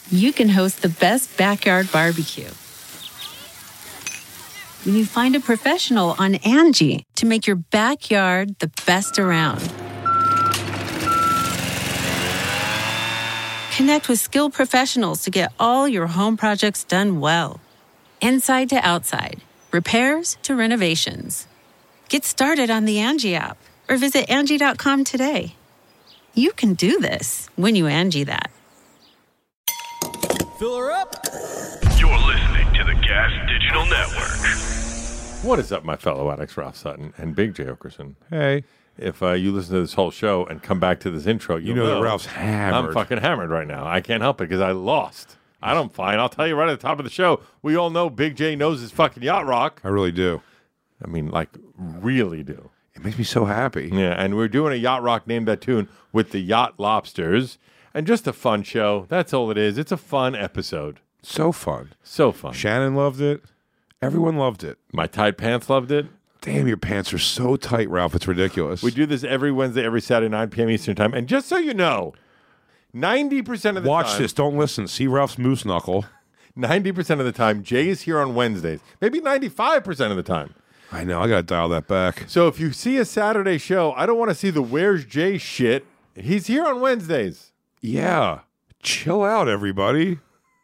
you can host the best backyard barbecue. When you find a professional on Angie to make your backyard the best around. Connect with skilled professionals to get all your home projects done well. Inside to outside, repairs to renovations. Get started on the Angie app or visit Angie.com today. You can do this when you Angie that. Fill her up. You're listening to the Gas Digital Network. What is up, my fellow addicts, Ralph Sutton and Big J. Okerson? Hey. If you listen to this whole show and come back to this intro, you know that Ralph's hammered. I'm fucking hammered right now. I can't help it because I lost. I don't find. I'll tell you right at the top of the show, we all know Big J knows his fucking yacht rock. I really do. I mean, like, really do. It makes me so happy. Yeah, and we're doing a yacht rock Name That Tune with the Yacht Lobsters. And just a fun show. That's all it is. It's a fun episode. So fun. So fun. Shannon loved it. Everyone loved it. My tight pants loved it. Damn, your pants are so tight, Ralph. It's ridiculous. We do this every Wednesday, every Saturday, 9 p.m. Eastern Time. And just so you know, 90% of the Watch time... this. Don't listen. See Ralph's moose knuckle. 90% of the time, Jay is here on Wednesdays. Maybe 95% of the time. I know. I got to dial that back. So if you see a Saturday show, I don't want to see the Where's Jay shit. He's here on Wednesdays. Yeah. Chill out, everybody.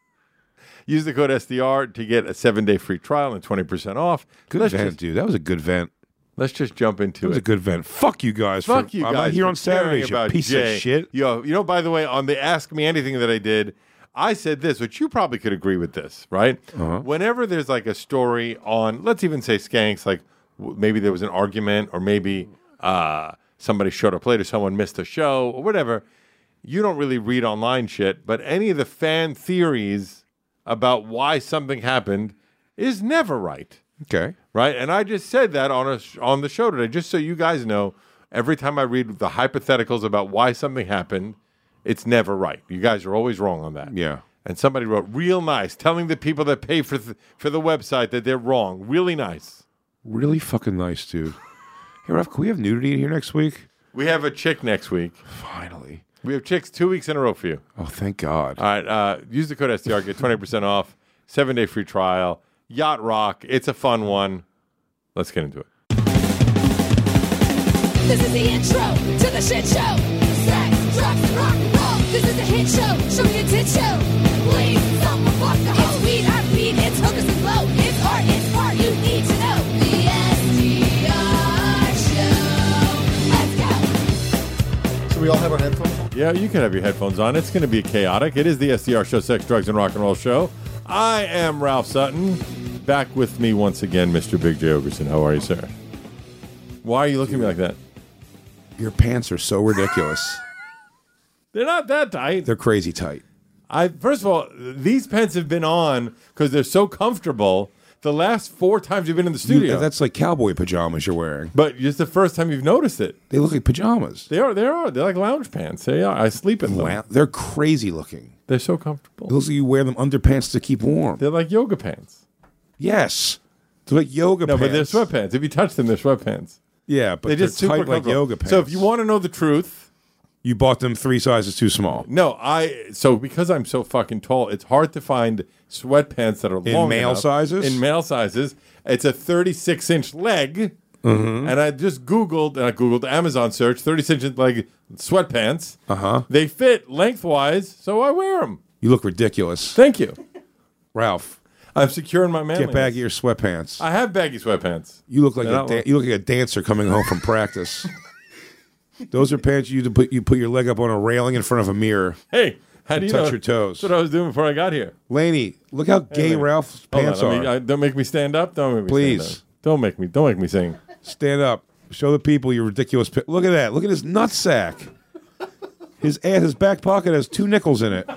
Use the code SDR to get a 7-day free trial and 20% off. Good vent, dude. That was a good vent. Let's just jump into That was a good vent. Fuck you guys. Fuck you guys. I'm not here for on Saturdays, caring you about piece Jay. of shit. Yo, you know, by the way, on the Ask Me Anything that I did, I said this, which you probably could agree with this, right? Uh-huh. Whenever there's like a story on, let's even say Skanks, like maybe there was an argument or maybe somebody showed up late or someone missed a show or whatever, you don't really read online shit, but any of the fan theories about why something happened is never right. Okay. Right? And I just said that on the show today, just so you guys know, every time I read the hypotheticals about why something happened, it's never right. You guys are always wrong on that. Yeah. And somebody wrote, real nice, telling the people that pay for the website that they're wrong. Really nice. Really fucking nice, dude. Hey, Ralph, can we have nudity in here next week? We have a chick next week. Finally. We have chicks 2 weeks in a row for you. Oh, thank God. All right. Use the code SDR, get 20% off, 7-day free trial. Yacht Rock. It's a fun one. Let's get into it. This is the intro to the shit show. Sex, drugs, and rock and roll. This is the hit show. Show me a tit show. Please, someone walk the hole. It's weed, our beat, it's hookers and blow. It's art, you need to know. The SDR show. Let's go. So we all have our headphones on? Yeah, you can have your headphones on. It's going to be chaotic. It is the SDR show, Sex, Drugs, and Rock and Roll show. I am Ralph Sutton. Back with me once again, Mr. Big J. Ogerson. How are you, sir? Why are you looking at me like that? Your pants are so ridiculous. They're not that tight. They're crazy tight. First of all, these pants have been on because they're so comfortable the last 4 times you've been in the studio. That's like cowboy pajamas you're wearing. But it's the first time you've noticed it. They look like pajamas. They are. They're like lounge pants. They are. I sleep in them. Wow. They're crazy looking. They're so comfortable. It looks like you wear them underpants to keep warm. They're like yoga pants. Yes. They're like yoga pants. No, but they're sweatpants. If you touch them, they're sweatpants. Yeah, but they're just super tight like yoga pants. So if you want to know the truth, you bought them 3 sizes too small. No, so because I'm so fucking tall, it's hard to find sweatpants that are long in male enough. sizes. In male sizes, it's a 36-inch leg, and I just Googled Amazon search 36-inch leg sweatpants. They fit lengthwise, so I wear them. You look ridiculous. Thank you, Ralph. I'm secure in my manliness. Get back of your sweatpants. I have baggy sweatpants. You look like a dancer coming home from practice. Those are pants you put your leg up on a railing in front of a mirror. Hey, how do you touch know? your toes? That's what I was doing before I got here. Laney, look how gay Ralph's pants are. Don't make me stand up. Don't make me Please. stand up. Don't make me sing. Stand up. Show the people your ridiculous. Look at that. Look at his nutsack. His back pocket has 2 nickels in it.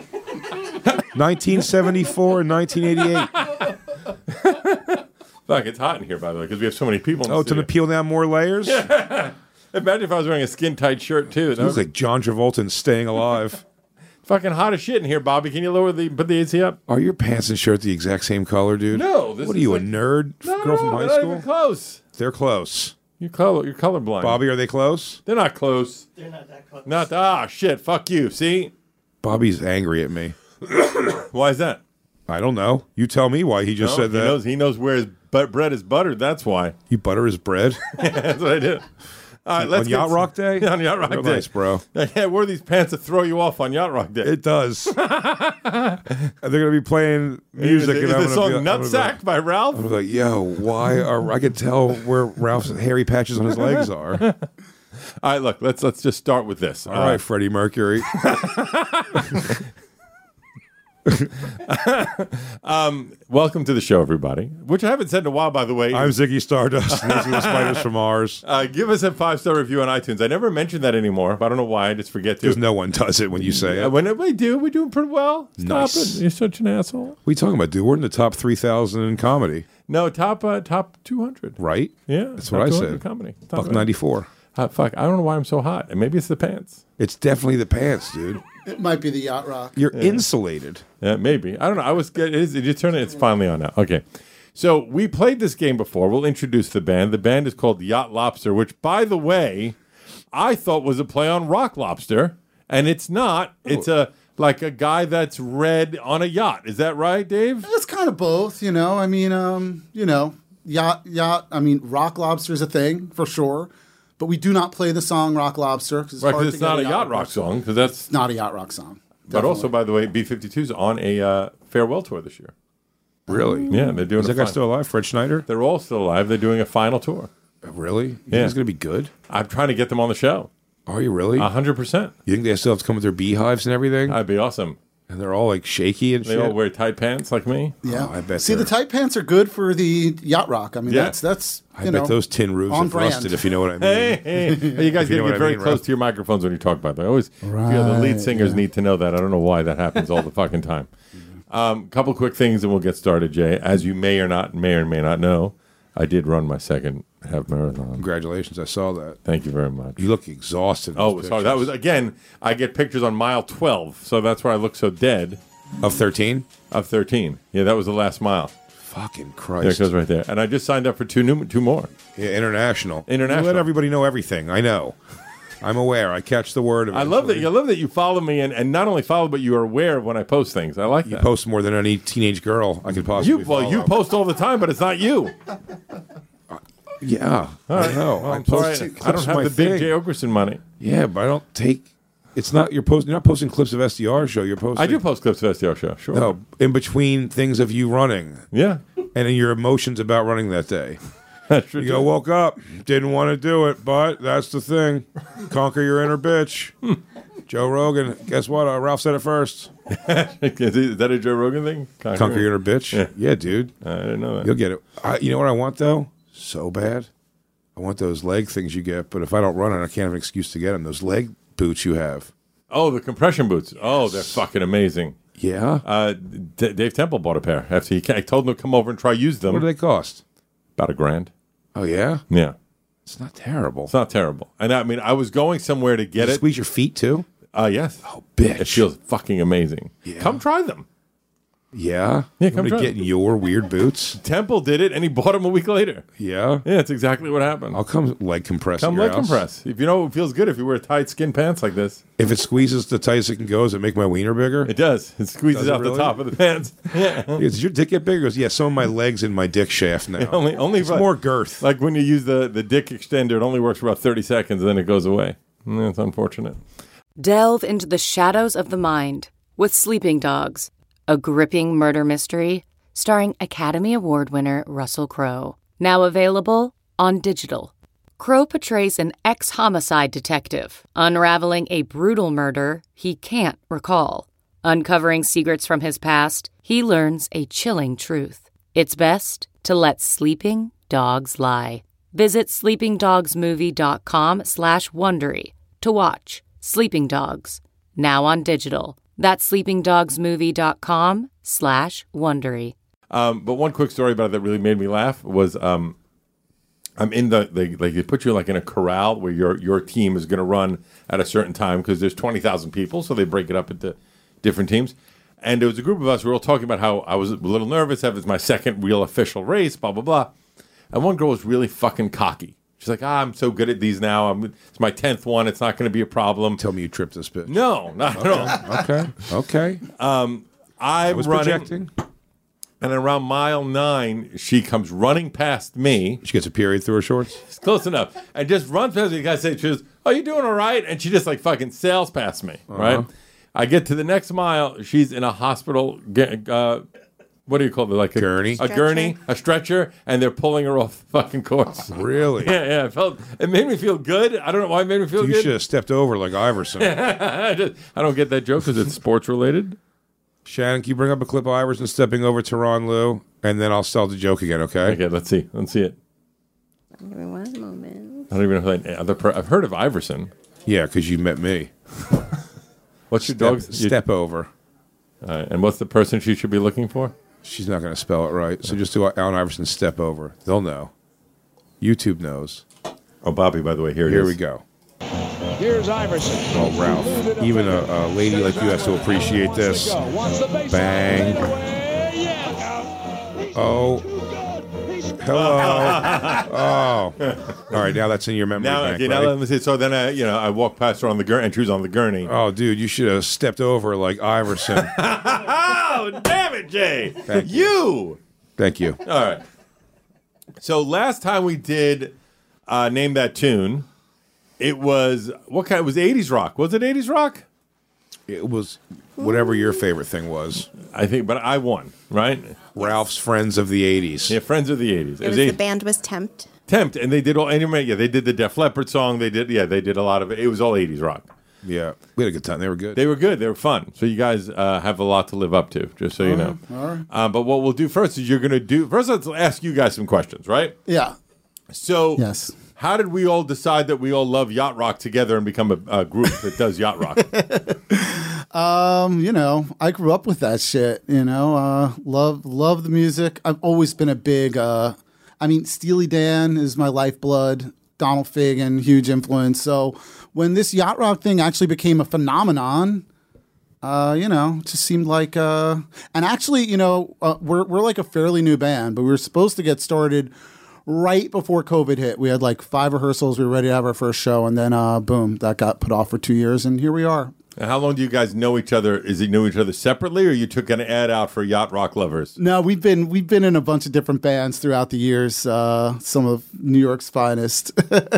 1974 and 1988. Fuck, it's hot in here, by the way, because we have so many people in the to studio. peel down more layers? Imagine if I was wearing a skin-tight shirt, too. You look like John Travolta in Staying Alive. Fucking hot as shit in here, Bobby. Can you put the AC up? Are your pants and shirt the exact same color, dude? No. What are you, a nerd girl from high they're school? not even close. They're close. You're colorblind. Bobby, are they close? They're not close. They're not that close. Shit. Fuck you. See? Bobby's angry at me. Why is that? I don't know. You tell me why he just said that. He knows where his bread is buttered. That's why. You butter his bread That's what I do. All right, let's on Yacht Rock Day? On Yacht Rock Real Day. nice, bro. Yeah, wear these pants to throw you off on Yacht Rock Day. It does. They're going to be playing music. Is and the I'm song gonna be, Nutsack by Ralph? I was like, yo, why are... I could tell where Ralph's hairy patches on his legs are. All right, look, let's just start with this. All right, Freddie Mercury. Welcome to the show, everybody. Which I haven't said in a while, by the way. I'm Ziggy Stardust. And these are the spiders from Mars. Give us a 5-star review on iTunes. I never mentioned that anymore. I don't know why. I just forget to. Because no one does it when you say it. When we do, we're doing pretty well. Stop Nice. it. You're such an asshole. What are you talking about, dude? We're in the top 3,000 in comedy, No, top 200. right? Yeah. That's top what I 200 said. Comedy. Buck 94. Fuck. I don't know why I'm so hot. And maybe it's the pants. It's definitely the pants, dude. It might be the Yacht Rock. You're insulated. Yeah, maybe. I don't know. I was. It just turned. It's finally on now. Okay. So we played this game before. We'll introduce the band. The band is called Yacht Lobster, which, by the way, I thought was a play on Rock Lobster, and it's not. It's like a guy that's red on a yacht. Is that right, Dave? It's kind of both, you know. I mean, yacht. I mean, Rock Lobster is a thing for sure, but we do not play the song Rock Lobster because Right, 'cause it's not a yacht rock song. Because that's. It's not a Yacht Rock song. But also, by the way, B-52's on a farewell tour this year. Really? Yeah, they're doing. Is that guy still alive? Fred Schneider? They're all still alive. They're doing a final tour. Really? You Yeah. think it's going to be good? I'm trying to get them on the show. Are you really? 100%. You think they still have to come with their beehives and everything? That'd be awesome. And they're all like shaky and They shit? all wear tight pants like me. Yeah, Oh, I bet See, the they're- tight pants are good for the Yacht Rock. I mean, Yeah. that's I you bet know, those tin roofs on have brand. rusted, if you know what I mean. Hey, you guys got you to know what get I very mean, close Ralph. to your microphones when you talk, by the way. I always feel the lead singers need to know that. I don't know why that happens all the fucking time. Couple quick things and we'll get started, Jay. As you may or may not know, I did run my second half marathon. Congratulations, I saw that. Thank you very much. You look exhausted. in Oh, those sorry. That was, pictures. again, I get pictures on mile 12, so that's where I look so dead. Of 13? Of 13. Yeah, that was the last mile. Fucking There it Christ. goes right there. And I just signed up for two more. Yeah, international. International. You let everybody know everything. I know. I'm aware. I catch the word. I love that you follow me and not only follow, but you are aware of when I post things. I like You that. post more than any teenage girl I could possibly follow. You post all the time, but it's not you. Yeah, I know. Well, I'm I'm sorry. posting I don't clips of have my the big thing. Jay Okerson money. Yeah, but I don't take. It's not you're not posting clips of SDR show. You're posting. I do post clips of SDR show, sure. No, in between things of you running Yeah. and in your emotions about running that day. That's true. You go, woke up, didn't want to do it, but that's the thing. Conquer your inner bitch. Joe Rogan. Guess what? Ralph said it first. Is that a Joe Rogan thing? Conquer your inner bitch. Yeah, dude. I didn't know that. You'll get it. You know what I want though? So bad. I want those leg things you get, but if I don't run it, I can't have an excuse to get them. Those leg boots you have. Oh, the compression boots. Oh, they're fucking amazing. Yeah. Dave Temple bought a pair. After I told him to come over and try use them. What do they cost? About $1,000. Oh yeah. Yeah. It's not terrible. It's not terrible. And I mean, I was going somewhere to get You it. squeeze your feet too. Yes. Oh, bitch. It feels fucking amazing. Yeah. Come try them. Yeah. Yeah, I'm come gonna try get in your weird boots. Temple did it, and he bought them a week later. Yeah. Yeah, that's exactly what happened. I'll come leg compress. Come at your leg house. compress. If you know it feels good if you wear tight skin pants like this. If it squeezes the tightest it can go, does it make my wiener bigger? It does. It squeezes Does it out really? the top of the pants. Yeah. Does your dick get bigger? He goes, yeah, some of my legs in my dick shaft now. Only it's for- more girth. Like when you use the dick extender, it only works for about 30 seconds, and then it goes away. It's unfortunate. Delve into the shadows of the mind with Sleeping Dogs, a gripping murder mystery starring Academy Award winner Russell Crowe. Now available on digital. Crowe portrays an ex-homicide detective unraveling a brutal murder he can't recall. Uncovering secrets from his past, he learns a chilling truth. It's best to let sleeping dogs lie. Visit sleepingdogsmovie.com/Wondery to watch Sleeping Dogs, now on digital. That's sleepingdogsmovie.com/Wondery. But one quick story about it that really made me laugh was I'm in they put you like in a corral where your team is going to run at a certain time because there's 20,000 people, so they break it up into different teams. And there was a group of us. We were all talking about how I was a little nervous. That was my second real official race. Blah blah blah. And one girl was really fucking cocky. She's like, I'm so good at these now. It's my 10th one. It's not going to be a problem. Tell me you tripped this bitch. No, not at all. Okay. I I'm was running, projecting. and around mile 9, she comes running past me. She gets a period through her shorts. It's close enough. And just runs past me. You guys say, she goes, "Oh, you doing all right?" And she just like fucking sails past me, right? I get to the next mile. She's in a hospital. What do you call it? Like a Gurney? a gurney, a stretcher, and they're pulling her off the fucking course. Really? Yeah. It made me feel good. I don't know why it made me feel You good. should have stepped over like Iverson. I don't get that joke because it's sports related. Shannon, can you bring up a clip of Iverson stepping over Teron Lou, and then I'll sell the joke again, okay? Okay, let's see it. Give me one moment. I don't even know who I've heard of Iverson. Yeah, because you met me. What's your dog's Step over. and what's the person she should be looking for? She's not going to spell it right. So just do Allen Iverson step over. They'll know. YouTube knows. Oh, Bobby, by the way, here it is. Here we go. Here's Iverson. Oh, Ralph. Even a lady like you has to appreciate this. Bang. Oh. Hello. Oh. All right, now that's in your memory bank, now right? let me see. So then I walk past her on the gurney, and she was on the gurney. Oh, dude, you should have stepped over like Iverson. Oh, damn it, Jay! Thank you. Thank you. All right. So last time we did Name That Tune, it was what kind? It was 80s rock. Was it 80s rock? It was whatever your favorite thing was. I think, but I won, right? Ralph's Friends of the 80s. Yeah, Friends of the 80s. The band was Tempt. Tempt, and they did all. And they did the Def Leppard song. They did a lot of it. It was all 80s rock. Yeah, we had a good time. They were good. They were good. They were fun. So you guys have a lot to live up to, just so you know. All right. But what we'll do first is let's ask you guys some questions, right? Yeah. So Yes. how did we all decide that we all love yacht rock together and become a group that does yacht rock? I grew up with that shit, love the music. I've always been a big, Steely Dan is my lifeblood. Donald Fagen, huge influence. So when this yacht rock thing actually became a phenomenon, it just seemed like, and actually, we're like a fairly new band, but we were supposed to get started right before COVID hit. We had like 5 rehearsals. We were ready to have our first show, and then boom, that got put off for 2 years, and here we are. And how long do you guys know each other? Is you know each other separately, or you took an ad out for yacht rock lovers? No, we've been in a bunch of different bands throughout the years. Some of New York's finest.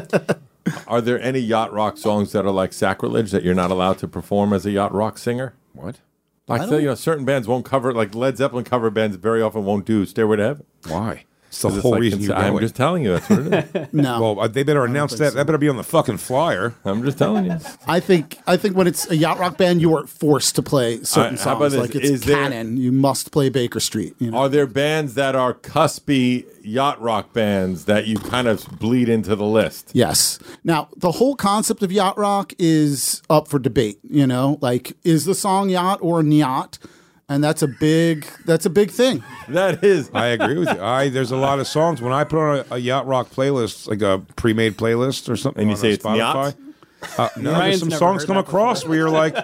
Are there any yacht rock songs that are like sacrilege that you're not allowed to perform as a yacht rock singer? What? Like certain bands won't cover, like Led Zeppelin cover bands very often won't do Stairway to Heaven. Why? It's the 'Cause whole like, reason you're I'm going. just telling you, that's what it is. No. Well, they better announce that. That better be on the fucking flyer. I'm just telling you. I think when it's a yacht rock band, you are forced to play certain How about songs. this? Like it's canon. You must play Baker Street. Are there bands that are cuspy yacht rock bands that you kind of bleed into the list? Yes. Now, the whole concept of yacht rock is up for debate. Like, is the song yacht or yacht? And that's a big thing. That is. I agree with you. There's a lot of songs. When I put on a yacht rock playlist, like a pre-made playlist or something, And you on say it's Spotify. No, Ryan's there's some never songs heard come that across where you're like,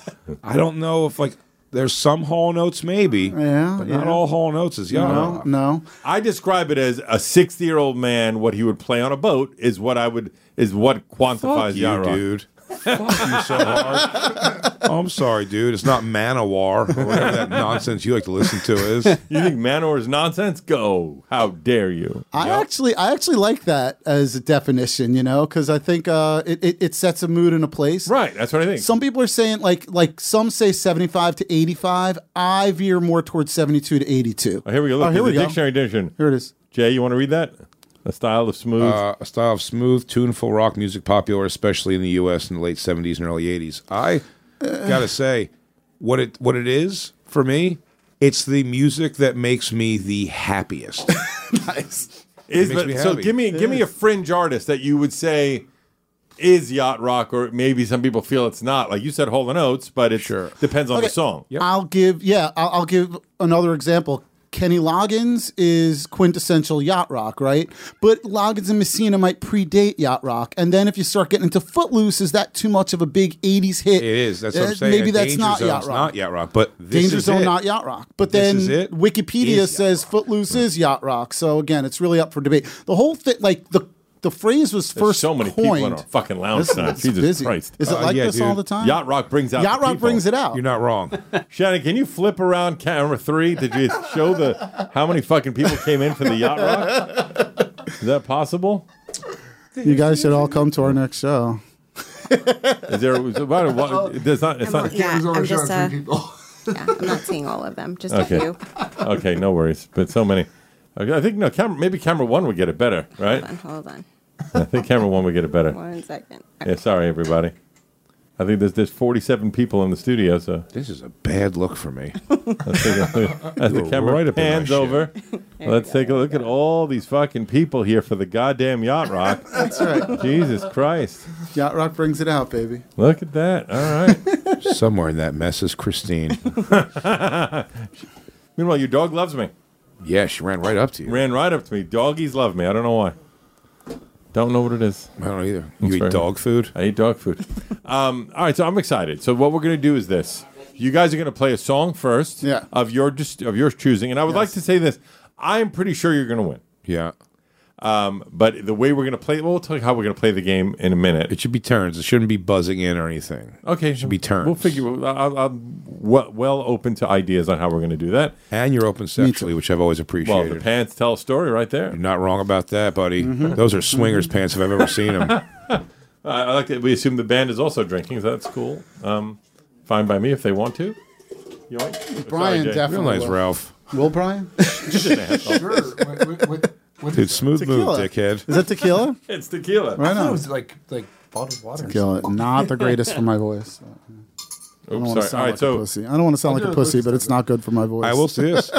I don't know if like there's some Hall Notes maybe, but not all Hall Notes is yacht rock. No. I describe it as a 60-year-old man. What he would play on a boat is what quantifies Fuck you, yacht rock. dude. Fuck you so hard. Oh, I'm sorry, dude. It's not Manowar or whatever that nonsense you like to listen to is. You think Manowar is nonsense? Go! How dare you? I actually like that as a definition, because I think it sets a mood and a place. Right, that's what I think. Some people are saying like some say 75 to 85. I veer more towards 72 to 82. Oh, here we go. Look, here we the go. dictionary edition. Here it is. Jay, you want to read that? A style of smooth. A style of smooth, tuneful rock music popular, especially in the U.S. in the late 70s and early 80s. I gotta say, what it is for me, it's the music that makes me the happiest. Nice. makes me So happy. give me a fringe artist that you would say is yacht rock, or maybe some people feel it's not. Like you said, Hall & Oates, but it depends on the song. Yep. I'll give another example. Kenny Loggins is quintessential yacht rock, right? But Loggins and Messina might predate yacht rock. And then if you start getting into Footloose, is that too much of a big 80s hit? It is. That's what I'm saying. Maybe that's Danger not Zone's yacht rock. not yacht rock, but this Danger is Zone, it. not yacht rock. But This then is it. Wikipedia Is says Footloose is yacht rock. So again, it's really up for debate. The whole thing, like the phrase was There's first so many coined. people in our fucking lounge Listen, tonight. it's Jesus busy. Christ. Is it like yeah, this dude. all the time? Yacht Rock brings out Yacht the Rock people. brings it out. You're not wrong. Shannon, can you flip around camera 3? Did you show how many fucking people came in for the Yacht Rock? Is that possible? You guys should all come to our next show. Is there? It's not. Yeah, I'm just yeah, I'm not seeing all of them, just a Okay. few. Okay, no worries. But so many. Okay, I think maybe camera 1 would get it better, right? Hold on. I think camera 1 would get it better. 1 second. Yeah, sorry everybody. I think there's 47 people in the studio, so This is a bad look for me. as the camera right up in my pans shit. over, let's take a look at all these fucking people here for the goddamn Yacht Rock. That's right. Jesus Christ. Yacht Rock brings it out, baby. Look at that. All right. Somewhere in that mess is Christine. Meanwhile, your dog loves me. Yeah, she ran right up to you. Ran right up to me. Doggies love me. I don't know why. Don't know what it is. I don't know either. That's You fair. eat dog food? I eat dog food. All right, so I'm excited. So what we're going to do is this. You guys are going to play a song first of yours choosing. And I would like to say this. I'm pretty sure you're going to win. Yeah. But the way we're going to play, we'll tell you how we're going to play the game in a minute. It should be turns. It shouldn't be buzzing in or anything. Okay. It should be turns. We'll figure. I'm well open to ideas on how we're going to do that. And you're open sexually, which I've always Well, appreciated. the pants tell a story right there. You're not wrong about that, buddy. Those are swingers pants if I've ever seen them. I like that. We assume the band is also drinking, so that's cool. Fine by me if they want to. Yoink. Brian Jay. definitely Real nice, will. Ralph. Will Brian? Just an asshole. Dude, smooth move, Tequila. dickhead. Is that tequila? It's tequila. Right I thought it on. was like bottled water. Tequila. Not the greatest for my voice. I don't Oops, want to sorry. sound All right, like a so pussy. I don't want to sound like a pussy, but it's not good for my voice. I will say this.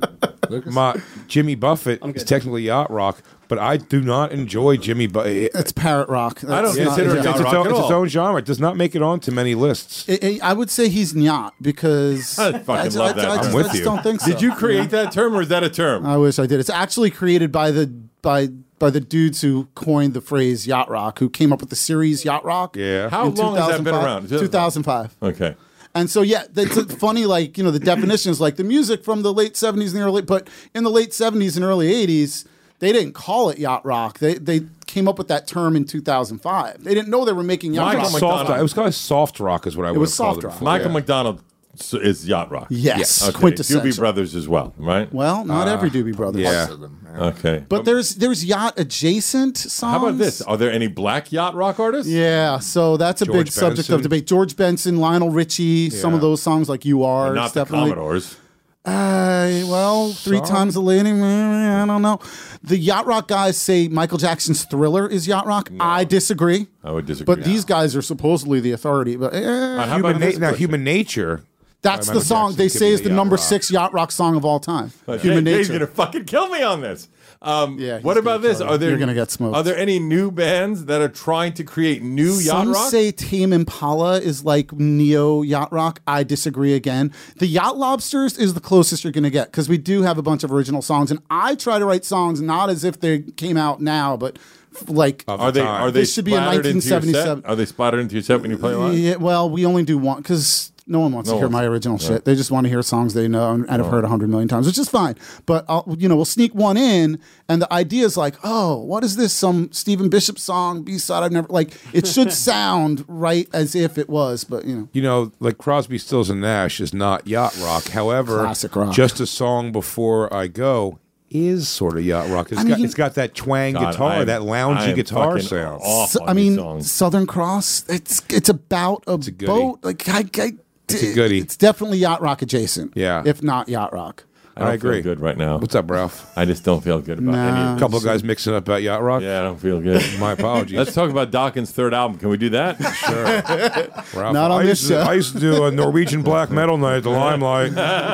Jimmy Buffett is technically yacht rock, but I do not enjoy Jimmy Buffett. It's parrot rock. I don't That's consider not- it yacht rock at It's its all. own genre. It does not make it onto many lists. I would say he's not because I fucking love that I term. just, I'm with I just you. don't think so. Did you create that term, or is that a term? I wish I did. It's actually created by the dudes who coined the phrase yacht rock, who came up with the series yacht rock. Yeah. How in long has that been 2005. around? 2005. Okay. And so, yeah, that's funny. Like, the definition is like the music from the late 70s and the early, but in the late 70s and early 80s, they didn't call it yacht rock. They came up with that term in 2005. They didn't know they were making yacht Michael rock. McDonald. It was kind of soft rock, is what I would have was called soft it. rock. before. Michael Yeah. McDonald is yacht rock. Yes, Okay. quintessential. Doobie Brothers as well, right? Well, not every Doobie Brothers. Yeah. Okay. But there's yacht adjacent songs. How about this? Are there any black yacht rock artists? Yeah, so that's a George big subject Benson. of debate. George Benson, Lionel Richie, some of those songs like "You Are," And not the definitely. Commodores. Well, three times a lady, maybe, I don't know. The yacht rock guys say Michael Jackson's Thriller is yacht rock. I disagree. I would disagree. But these guys are supposedly the authority. But How about this question? Human Nature. that's by the Michael song Jackson they could say be is a the yacht number rock. 6 yacht rock song of all time. Human Dave's Nature. gonna fucking kill me on this. Yeah, What he's about gonna this? kill you. Are there You're gonna get smoked. Are there any new bands that are trying to create new yacht Some rock? say Tame Impala is like neo yacht rock. I disagree again. The Yacht Lobsters is the closest you're going to get because we do have a bunch of original songs, and I try to write songs not as if they came out now, but like Are they This should be a splattered into your 1977. set? Are they splattered into your set when you play live? Yeah, well, we only do one because no one wants to hear my original shit. They just want to hear songs they know and have heard 100 million times, which is fine. But we'll sneak one in, and the idea is like, oh, what is this? Some Stephen Bishop song, B-side I've never like. It should sound right as if it was, but Like Crosby, Stills, and Nash is not yacht rock. However, Classic rock. Just a Song Before I Go is sort of yacht rock. It's got that twang God, guitar, that loungy guitar fucking sound. off So, on I these mean, songs. Southern Cross. It's about a goodie. boat. Like It's a goodie. It's definitely yacht rock adjacent. Yeah. if not yacht rock. I don't agree. feel good right now. What's up, Ralph? I just don't feel good about any Nah. of A couple of guys mixing up about yacht rock. Yeah, I don't feel good. My apologies. Let's talk about Dawkins' third album. Can we do that? Ralph, Not on I this used to- show. I used to do a Norwegian black metal night at the Limelight.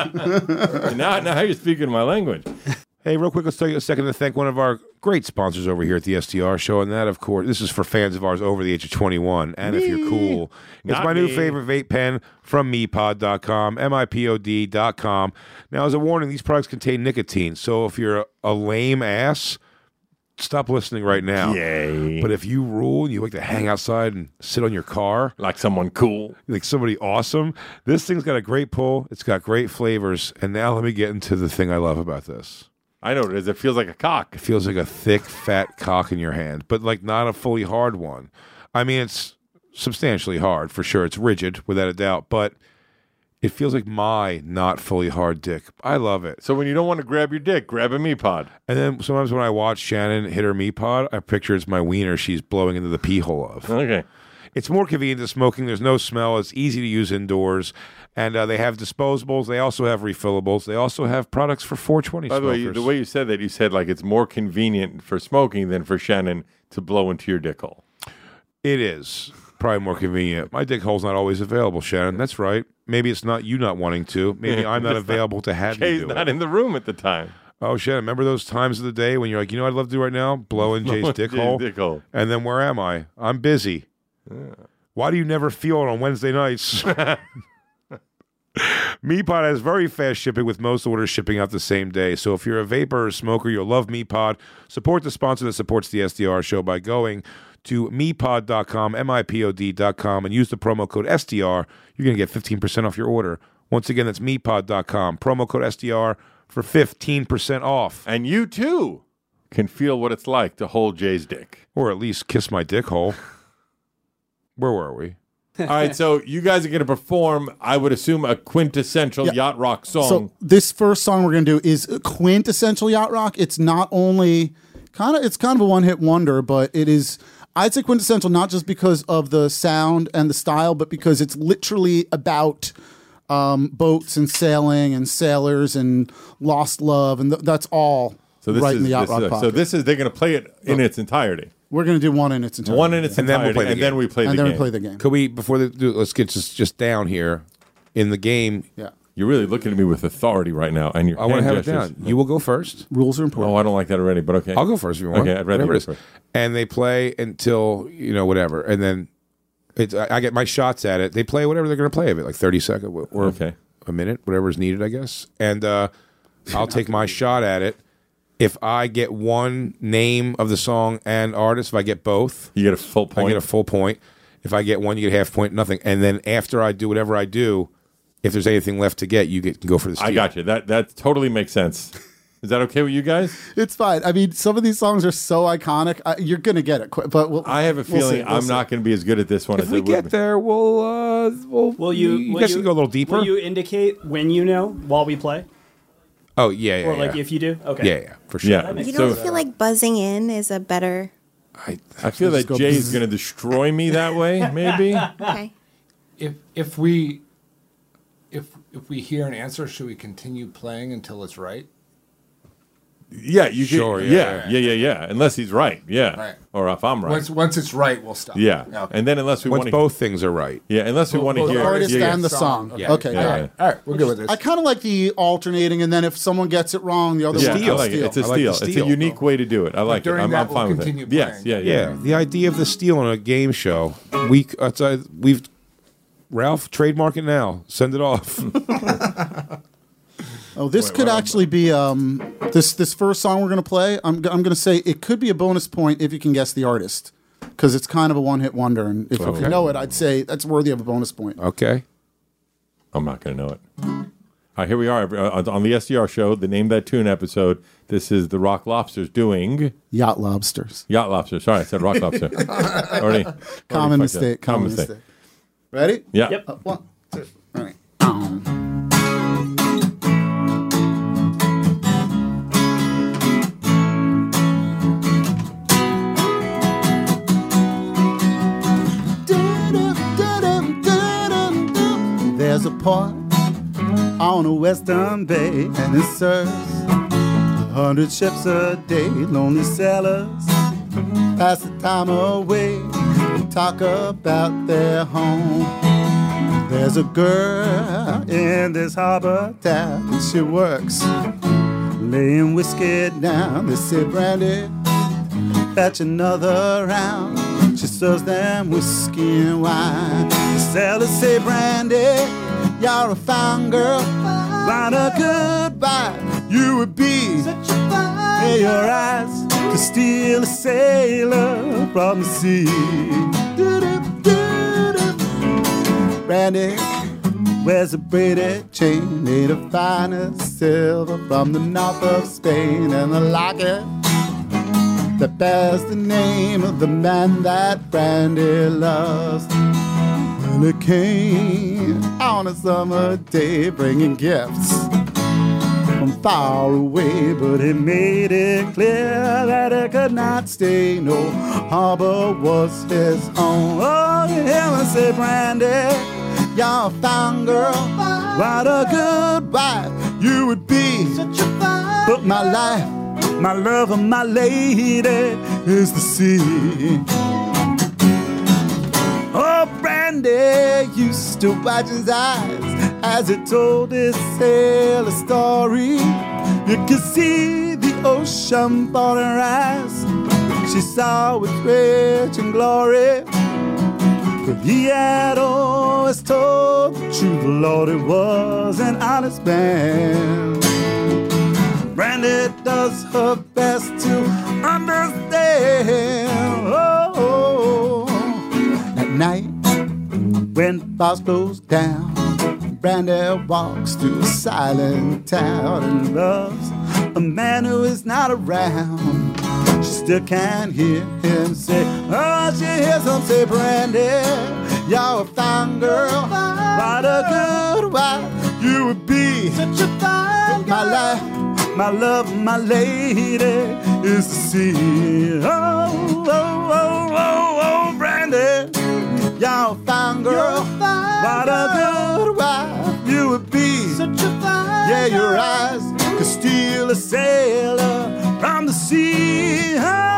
now you're speaking my language. Hey, real quick, let's take a second to thank one of our great sponsors over here at the STR show, and that, of course, this is for fans of ours over the age of 21, and if you're cool, it's Not my new me. favorite vape pen from mipod.com, MIPOD.com. Now, as a warning, these products contain nicotine, so if you're a lame ass, stop listening right now. Yay. But if you rule and you like to hang outside and sit on your car, Like someone cool. like somebody awesome, this thing's got a great pull, it's got great flavors, and now let me get into the thing I love about this. I know what it is. It feels like a cock. It feels like a thick, fat cock in your hand, but like not a fully hard one. I mean, it's substantially hard for sure. It's rigid without a doubt, but it feels like my not fully hard dick. I love it. So when you don't want to grab your dick, grab a Meepod. And then sometimes when I watch Shannon hit her Meepod, I picture it's my wiener she's blowing into the pee hole of. Okay. It's more convenient than smoking. There's no smell. It's easy to use indoors. And they have disposables. They also have refillables. They also have products for 420 By the smokers. way, the way you said that, you said like it's more convenient for smoking than for Shannon to blow into your dick hole. It is probably more convenient. My dick hole's not always available, Shannon. That's right. Maybe it's not you not wanting to. Maybe I'm not available to have Jay's you do not it. in the room at the time. Oh, Shannon, remember those times of the day when you're like, you know what I'd love to do right now? Blow in Jay's dick hole. Dick hole. And then where am I? I'm busy. Why do you never feel it on Wednesday nights? Meepod has very fast shipping with most orders shipping out the same day. So if you're a vapor or smoker, you'll love Meepod. Support the sponsor that supports the SDR show by going to Meepod.com, MIPOD.com, and use the promo code SDR. You're going to get 15% off your order. Once again, that's Meepod.com. Promo code SDR for 15% off. And you, too, can feel what it's like to hold Jay's dick. Or at least kiss my dick hole. Where were we? All right, so you guys are going to perform, I would assume, a quintessential yacht rock song. So this first song we're going to do is quintessential yacht rock. It's not only it's kind of a one-hit wonder, but it is, I'd say quintessential not just because of the sound and the style, but because it's literally about boats and sailing and sailors and lost love, and that's all right in the yacht rock pocket. So this is, they're going to play it in its entirety. We're going to do one in its entirety. One in its entirety, and then we play the game. And then we play the game. Could we, before they do, let's get just down here in the game. Yeah. You're really looking at me with authority right now, and your I want to hand have it gestures- down. You will go first. Rules are important. Oh, I don't like that already, but okay. I'll go first if you want. Okay, I'd rather Whatever you it is. go first. And they play until, whatever. And then I get my shots at it. They play whatever they're going to play of it, like 30 seconds or Okay. a minute, whatever is needed, I guess. And I'll take my shot at it. If I get one name of the song and artist, if I get both, You get a full point. I get a full point. If I get one, you get half point, nothing. And then after I do whatever I do, if there's anything left to get, you can go for the steal. I got you. That totally makes sense. Is that okay with you guys? It's fine. I mean, some of these songs are so iconic. You're going to get it. But I have a feeling I'm not going to be as good at this one If as we it would get be. there, Will you guys can go a little deeper. Will you indicate when you know while we play? Oh, yeah. Or like if you do? Okay. Yeah, for sure. Yeah. You So don't feel like buzzing in is a better. I feel that go Jay's going to destroy me that way, maybe. Okay. If we hear an answer, should we continue playing until it's right? Yeah, you Sure, could, yeah. yeah. Unless he's right, yeah. Right. Or if I'm right. Once it's right, we'll stop. Yeah. Okay. And then unless we Once want to both things are right. Yeah, unless we want to Both hear the artist yeah, and the song. Yeah. Okay. Yeah, all yeah. right. All right, we're good with this. I kind of like the alternating, and then if someone gets it wrong, the other Yeah, one I gets like it. steal. It's a I like steal. the It's a steal. unique way to do it. I like it. during I'm that, we'll fine with continue it. Yes, playing. yeah. Yeah, the idea of the steal on a game show. We've Ralph, trademark it now. Send it off. Oh, this could actually be this first song we're going to play. I'm going to say it could be a bonus point if you can guess the artist, because it's kind of a one-hit wonder, and if you know it, I'd say that's worthy of a bonus point. Okay. I'm not going to know it. All right, here we are on the SDR show, the Name That Tune episode. This is the Rock Lobsters doing Yacht Lobsters. Yacht Lobster. Sorry, I said Rock Lobster. already Common fucked up. mistake. Common mistake. Ready? Yeah. Yep. 1, 2, all right. There's a port on a western bay, and it serves 100 ships a day. Lonely sailors pass the time away and talk about their home. There's a girl in this harbor town, and she works laying whiskey down. They say, Brandy, fetch another round. She serves them whiskey and wine. The sailors say, Brandy, you're a fine girl, find a goodbye. You would be in your eyes to steal a sailor from the sea. Brandy, wears a braided chain made of finest silver from the north of Spain, and the locket that bears the name of the man that Brandy loves. Well, it came on a summer day bringing gifts from far away, but he made it clear that it could not stay. No harbor was his own. Oh, you hear me say, Brandy, you're a fine girl. What a good wife you would be. Such a fine but my life, my love, and my lady is the sea. Oh, Brandy used to watch his eyes as he told his sailor story. You could see the ocean for her eyes. She saw with rich and glory. But he had always told the truth, Lord, he was an honest man. Brandy does her best to understand. Oh, at night when the bars close down, Brandy walks through a silent town and loves a man who is not around. She still can't hear him say, oh, she hears him say, Brandy, you're a fine girl. What a good wife you would be. Such a fine girl. My life, my love, my lady is the sea. Oh, oh, oh, oh, oh, Brandy, you're a fine girl. What a good wife you would be. Such a fine yeah, your eyes could steal a sailor from the sea.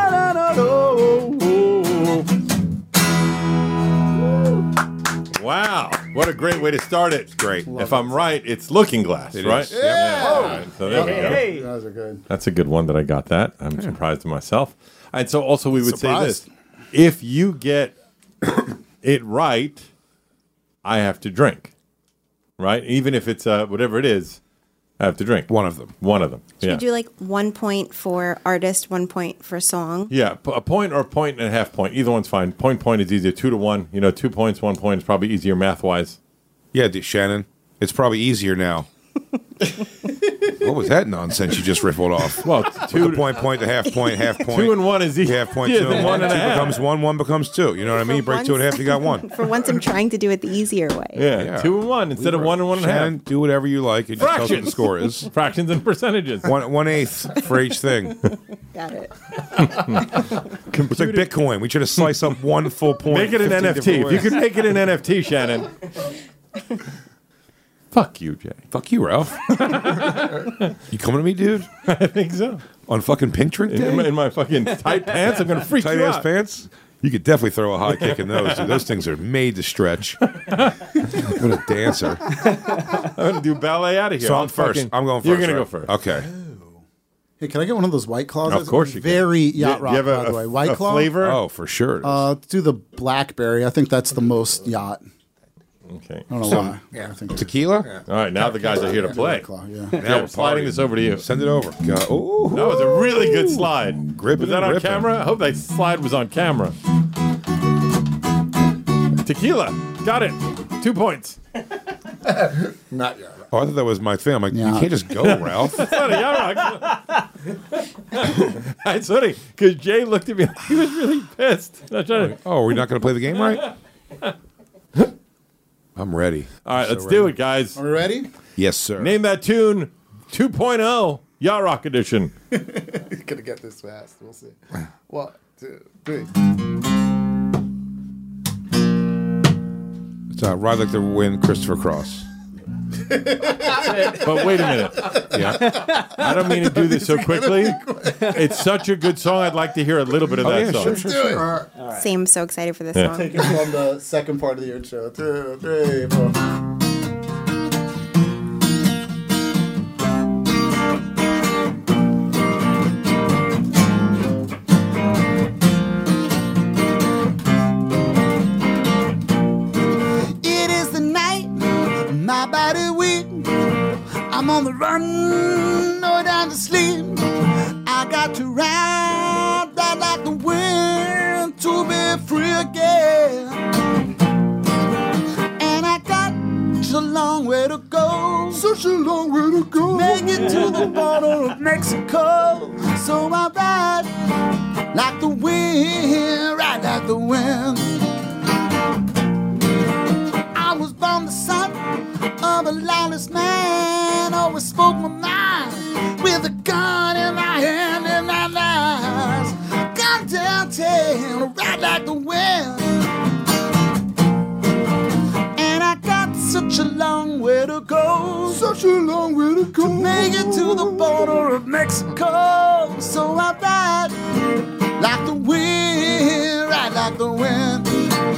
Wow, what a great way to start it. Great. If I'm right, it's Looking Glass, right? Is. Yeah. All right, so there we go. Hey. Those are good. That's a good one that I got that. I'm surprised in myself. And so also we would say this. If you get it right, I have to drink. Right? Even if it's whatever it is, I have to drink. One of them. Should we do like 1 point for artist, 1 point for song? Yeah, a point or a point and a half point. Either one's fine. Point is easier. 2 to 1. 2 points, 1 point is probably easier math-wise. Yeah, Shannon. It's probably easier now. What was that nonsense you just riffled off? Well, two point to half point. 2 and 1 is easier. Half point, 2 and 1 becomes 1 becomes 2. You know what I mean? You break 2 and a half, you got 1. For once, I'm trying to do it the easier way. Yeah. 2 and 1 instead of 1 and 1 and a half. Shannon, do whatever you like. It just tells what the score is. Fractions and percentages. 1/8 for each thing. Got it. It's like Bitcoin. We should have sliced up 1 full point. Make it an NFT. If you could make it an NFT, Shannon. Fuck you, Jay. Fuck you, Ralph. You coming to me, dude? I think so. On fucking Pink Drink Day? In my fucking tight pants? I'm going to freak you out. Tight-ass pants? You could definitely throw a high kick in those. Dude. Those things are made to stretch. What a dancer. I'm going to do ballet out of here. So I'm first. I'm going first. You're going to right? go first. Okay. Hey, can I get one of those White Claws? Of course you can. Very yacht rock, Do you have by the way. White a Claw? flavor? Oh, for sure. Let's do the blackberry. I think that's the most yacht. Okay. I don't know why. Yeah. I think Tequila? Yeah. All right, now the guys are here to play. White Claw, yeah. Now we're sliding this over to you. Send it over. Oh, That was a really good slide. Gripping Was that on and ripping. camera? I hope that slide was on camera. Tequila. Got it. 2 points. Not yet. Oh, I thought that was my thing. I'm like, Yeah. you can't just go, Ralph. It's not a yacht rock. It's funny because Jay looked at me like he was really pissed. I was trying to- Oh, are we not going to play the game right? I'm ready. All right, let's do it, guys. Are we ready? Yes, sir. Name that tune 2.0 Yacht Rock Edition. Gonna get this fast. We'll see. 1, 2, 3. It's Ride Like the Wind, Christopher Cross. But wait a minute. Yeah. I don't mean to do this so quickly. It's such a good song. I'd like to hear a little bit of that song. Sure. Same. I'm so excited for this Yeah. song. Take it from the second part of the intro. 2, 3, 4. It is the night, my body weak. I'm on the run, no time to sleep. I got to ride that like the wind to be free again. And I got a long way to go. Such a long way to go. Make it to the border of Mexico. So I ride like the wind, ride like the wind. I was born the son of a lawless man. Always spoke my mind with a gun in my hand and my eyes. Gun downtown, ride like the wind. And I got such a long way to go. Such a long way to go. To make it to the border of Mexico. So I ride like the wind, ride like the wind.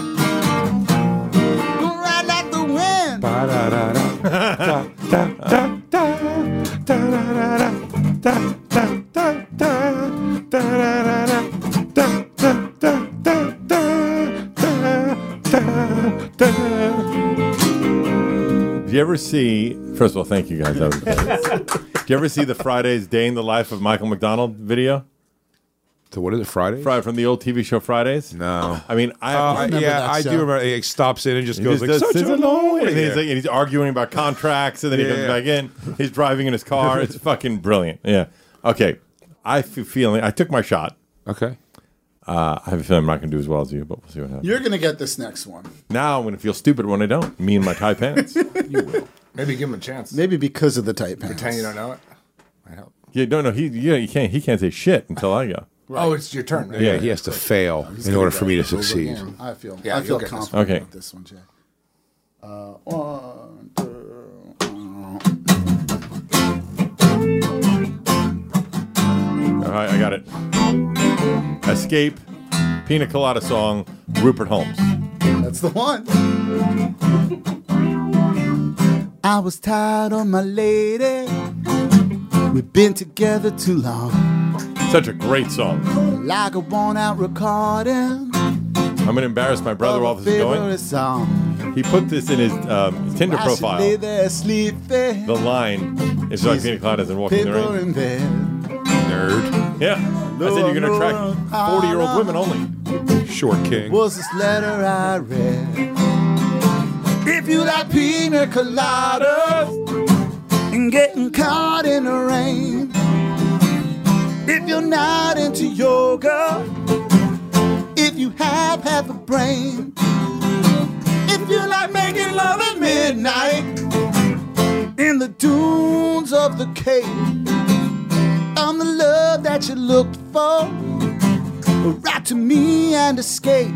Ride like the wind. Did you ever see? First of all, thank you guys. That was great. Did you ever see the Friday's Day in the Life of Michael McDonald video? So what is it? Friday? Friday from the old TV show Fridays. No, I mean I do remember. He stops in and just goes like, does "Such a long way." and he's arguing about contracts, and then he comes back in. He's driving in his car. It's fucking brilliant. Yeah. Okay. I feel feeling. I took my shot. Okay. I have a feeling I'm not going to do as well as you, but we'll see what happens. You're going to get this next one. Now I'm going to feel stupid when I don't. Me and my tight pants. You will. Maybe give him a chance. Maybe because of the tight pants. Pretend you don't know it. Might help. Yeah, no. He can't say shit until I go. Right. Oh, it's your turn. Right? Yeah, he has to fail in order for me to succeed. I feel you'll get confident with this one, Jay. 1, 2. All right, I got it. Escape, Pina Colada song, Rupert Holmes. That's the one. I was tired of my lady. We've been together too long. Such a great song. Like a worn-out recording. I'm going to embarrass my brother while this is going. Song. He put this in his Tinder profile. Lay there sleeping. The line is like Pina Coladas and Walking in the Rain. Nerd. Yeah. I said you're going to attract 40-year-old women only. Short king. Was this letter I read? If you like pina coladas and getting caught in the rain, if you're not into yoga, if you have half a brain, if you like making love at midnight in the dunes of the Cape, I'm the love that you looked for. Write to me and escape.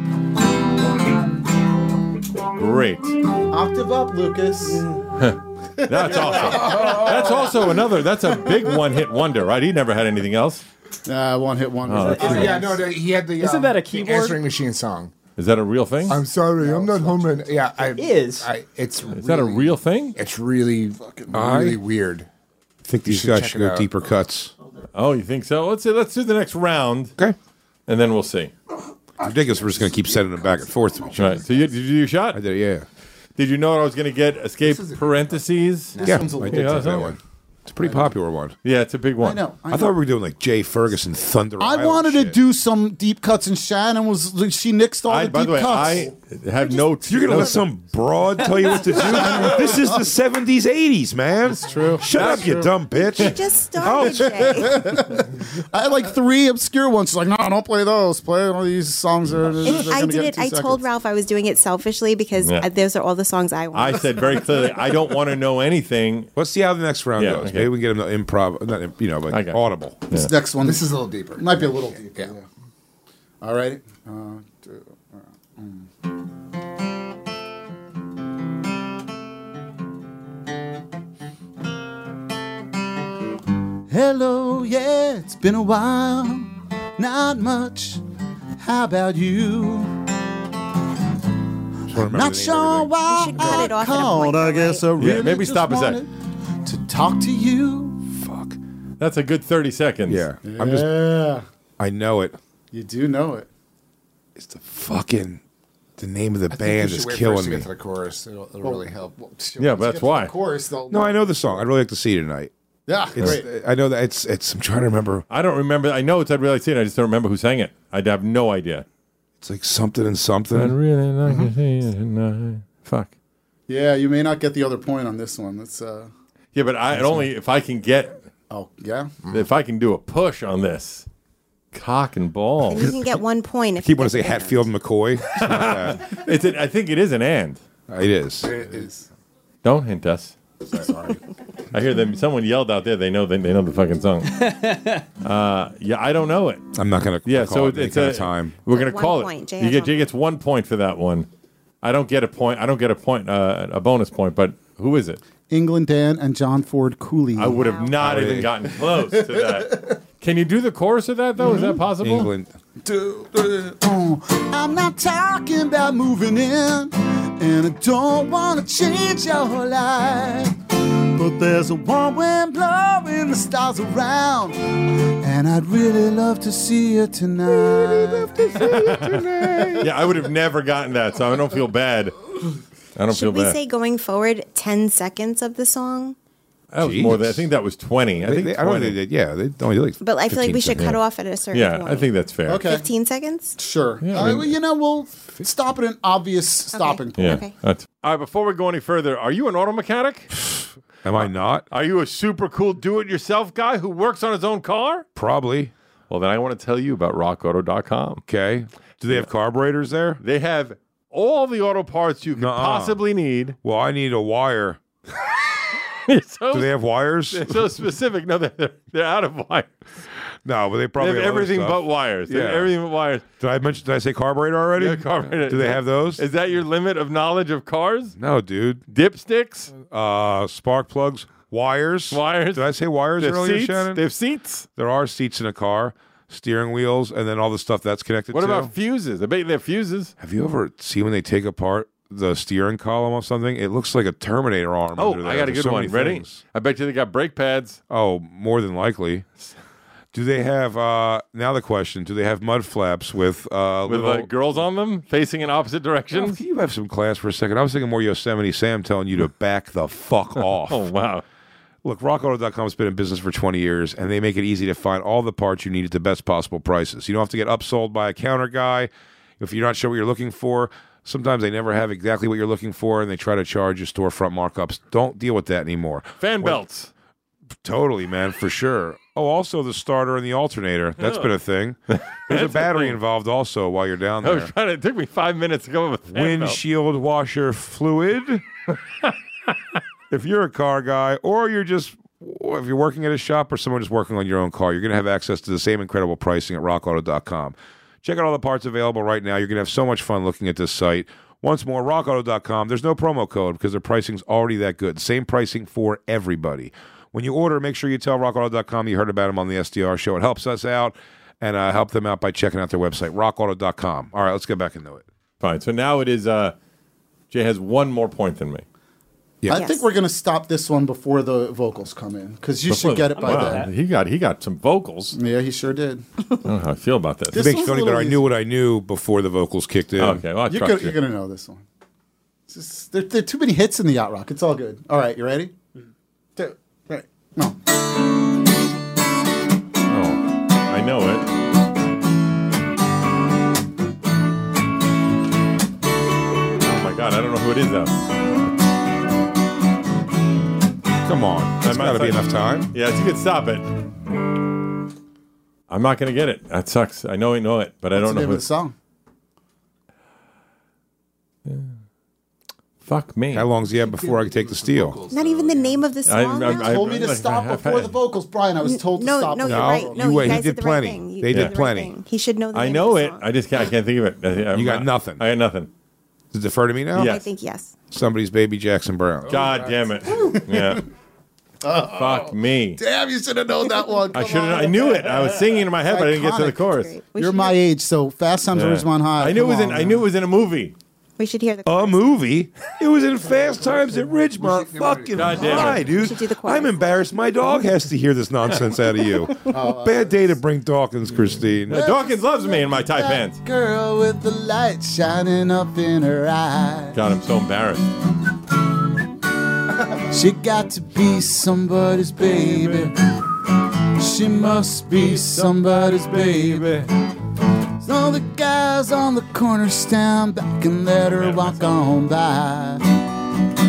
Great. Octave up, Lucas. That's awesome. That's also another. That's a big one-hit wonder, right? He never had anything else. One-hit wonder. Oh, he had the. Isn't that a keyboard? The answering machine song? Is that a real thing? I'm sorry, I'm not home right now. Yeah, it is. It's is that a real thing? It's really weird. I think these guys should go deeper cuts. Oh, you think so? Let's do the next round. Okay. And then we'll see. Ridiculous. We're just going to keep sending them back and forth to each other. Right. So did you do your shot? I did, yeah. Did you know I was going to get escape parentheses? Yeah, I did take that one. It's a pretty popular one. Yeah, it's a big one. I know. I thought we were doing like Jay Ferguson, Thunder I Island wanted to shit. do some deep cuts, and Shannon she nixed all the By deep the way, cuts. I have no. You're going to let some broad tell you what to do? This is the 70s, 80s, man. That's true. Shut up, you dumb bitch. You just started, Jay. I had like 3 obscure ones. She's like, no, don't play those. Play all these songs. I did it. I told Ralph I was doing it selfishly because those are all the songs I want. I said very clearly, I don't want to know anything. Let's see how the next round goes. Okay. Maybe we can get them to improv, not, but audible. This next one. This is a little deeper. Might be a little deeper. Yeah. All right. Hello, yeah, it's been a while. Not much. How about you? Not sure why You should cut it off at a called. point, I though, guess right? I really maybe just stop a sec. wanted to talk to you. Fuck. That's a good 30 seconds. Yeah. Yeah. I know it. You do know it. It's the name of the I think band you is should wait killing for us to me. get to the chorus. It'll really help. Yeah, but that's why. Of course, they'll. No, I know the song. I'd really like to see it tonight. Yeah, It's, great. I know that it's. I'm trying to remember. I don't remember. I know it's I'd really like to see it. I just don't remember who sang it. I'd have no idea. It's like something and something. I'd really like to see it tonight. Fuck. Yeah, you may not get the other point on this one. That's Yeah, but only if I can get. Oh, yeah? If I can do a push on this. Cock and balls. And you can get 1 point if Keep you want to say get the Hatfield McCoy. I think it is an and. It is. It is. Don't hint us. Sorry. I hear them. Someone yelled out there. They know the fucking song. Yeah, I don't know it. I'm not going to Yeah, call so it any it's kind a of time. We're gonna 1 call point. it. Jay has Jay gets 1 point for that one. I don't get a point. I don't get a point. A bonus point. But who is it? England Dan and John Ford Cooley. I would have not even gotten close to that. Can you do the chorus of that though? Is that possible? England. I'm not talking about moving in, and I don't want to change your life. But there's a warm wind blowing the stars around, and I'd really love to see you tonight. Yeah, I would have never gotten that, so I don't feel bad. I don't feel Should we bad. say going forward 10 seconds of the song? That was more than, I think that was 20. I think I don't think they did. Yeah, they only did like. But I feel like 15 we should seconds. cut off at a certain Yeah, point. I think that's fair. Okay. 15 seconds? Sure. Yeah, I mean- We'll stop at an obvious stopping point. Yeah. Okay. All right, before we go any further, are you an auto mechanic? Am I not? Are you a super cool do-it-yourself guy who works on his own car? Probably. Well, then I want to tell you about rockauto.com. Okay. Do they have carburetors there? They have all the auto parts you could possibly need. Well, I need a wire. So, Do they have wires? they're so specific. No, they're out of wire. No, but they They probably have have other everything stuff. but wires. They have Yeah. everything but wires. Did I say carburetor already? Yeah, carburetor. Do they have those? Is that your limit of knowledge of cars? No, dude. Dipsticks? Spark plugs, wires. Wires? Did I say wires They have earlier, seats? Shannon? They have seats? There are seats in a car, steering wheels, and then all the stuff that's connected What to. about fuses? I bet they have fuses. Have you ever seen when they take apart the steering column of something? It looks like a Terminator arm. Oh, under there. I got a There's good so one. many Ready? things. I bet you they got brake pads. Oh, more than likely. Do they have, now the question, do they have mud flaps with little... girls on them facing in opposite Well, directions? can you have some class for a second? I was thinking more Yosemite Sam telling you to back the fuck off. Oh, wow. Look, RockAuto.com has been in business for 20 years, and they make it easy to find all the parts you need at the best possible prices. You don't have to get upsold by a counter guy. If you're not sure what you're looking for, sometimes they never have exactly what you're looking for, and they try to charge you storefront markups. Don't deal with that anymore. Fan belts. Totally, man, for sure. Oh, also the starter and the alternator. That's been a thing. There's a battery involved also while you're down I there. was trying to, it took me 5 minutes to come up with a fan belt. Windshield washer fluid. If you're a car guy, or if you're working at a shop or someone just working on your own car, you're going to have access to the same incredible pricing at rockauto.com. Check out all the parts available right now. You're going to have so much fun looking at this site. Once more, rockauto.com. There's no promo code because their pricing's already that good. Same pricing for everybody. When you order, make sure you tell rockauto.com you heard about them on the SDR show. It helps us out and help them out by checking out their website, rockauto.com. All right, let's get back into it. Fine. So now it is, Jay has one more point than me. Yeah. I think we're going to stop this one before the vocals come in, because you should get it by then. He got some vocals. Yeah, he sure did. I don't know how I feel about that. This It makes one's funny a that little I knew what I knew before the vocals kicked in. Okay, well, I You're trust you. going to know this one. There are too many hits in the yacht rock. It's all good. All right, you ready? 2, 3, no. Oh, I know it. Oh my God, I don't know who it is though. Come on. That's got to be enough time. Yeah, you could stop it. I'm not going to get it. That sucks. I know it, but I don't What's the know name who of the song? Fuck me. How long's he had before I could take the steal? Not even the name of the song. You told me to stop before the vocals, Brian. I was told to stop. No, before you're the right. vocals. No, you guys he did the right plenty. thing. They did the plenty. Right thing. He should know the I name know of it. the song. I just can't think of it. You got nothing. I got nothing. Does it defer to me now? Yes. I think yes. Somebody's baby Jackson Brown. God damn it. Yeah. Fuck me. Damn, you should have known that one. I Come should have. on. I knew it. I was singing in my head, but I didn't get to the Iconic. chorus. You're my age, so Fast Times at Yeah. Ridgemont High. I knew it was Come in. on, I knew it was in a movie. We should hear the A movie? It was in Fast Times at Ridgemont. Fucking God damn it. lie, dude. should do the chorus. I'm embarrassed. My dog has to hear this nonsense out of you. Bad day to bring Dawkins, Christine. Dawkins loves me in my tight pants. Girl with the light shining up in her eye. God, I'm so embarrassed. She got to be somebody's baby. She must be somebody's baby. So the guys on the corner stand back and let her walk on by.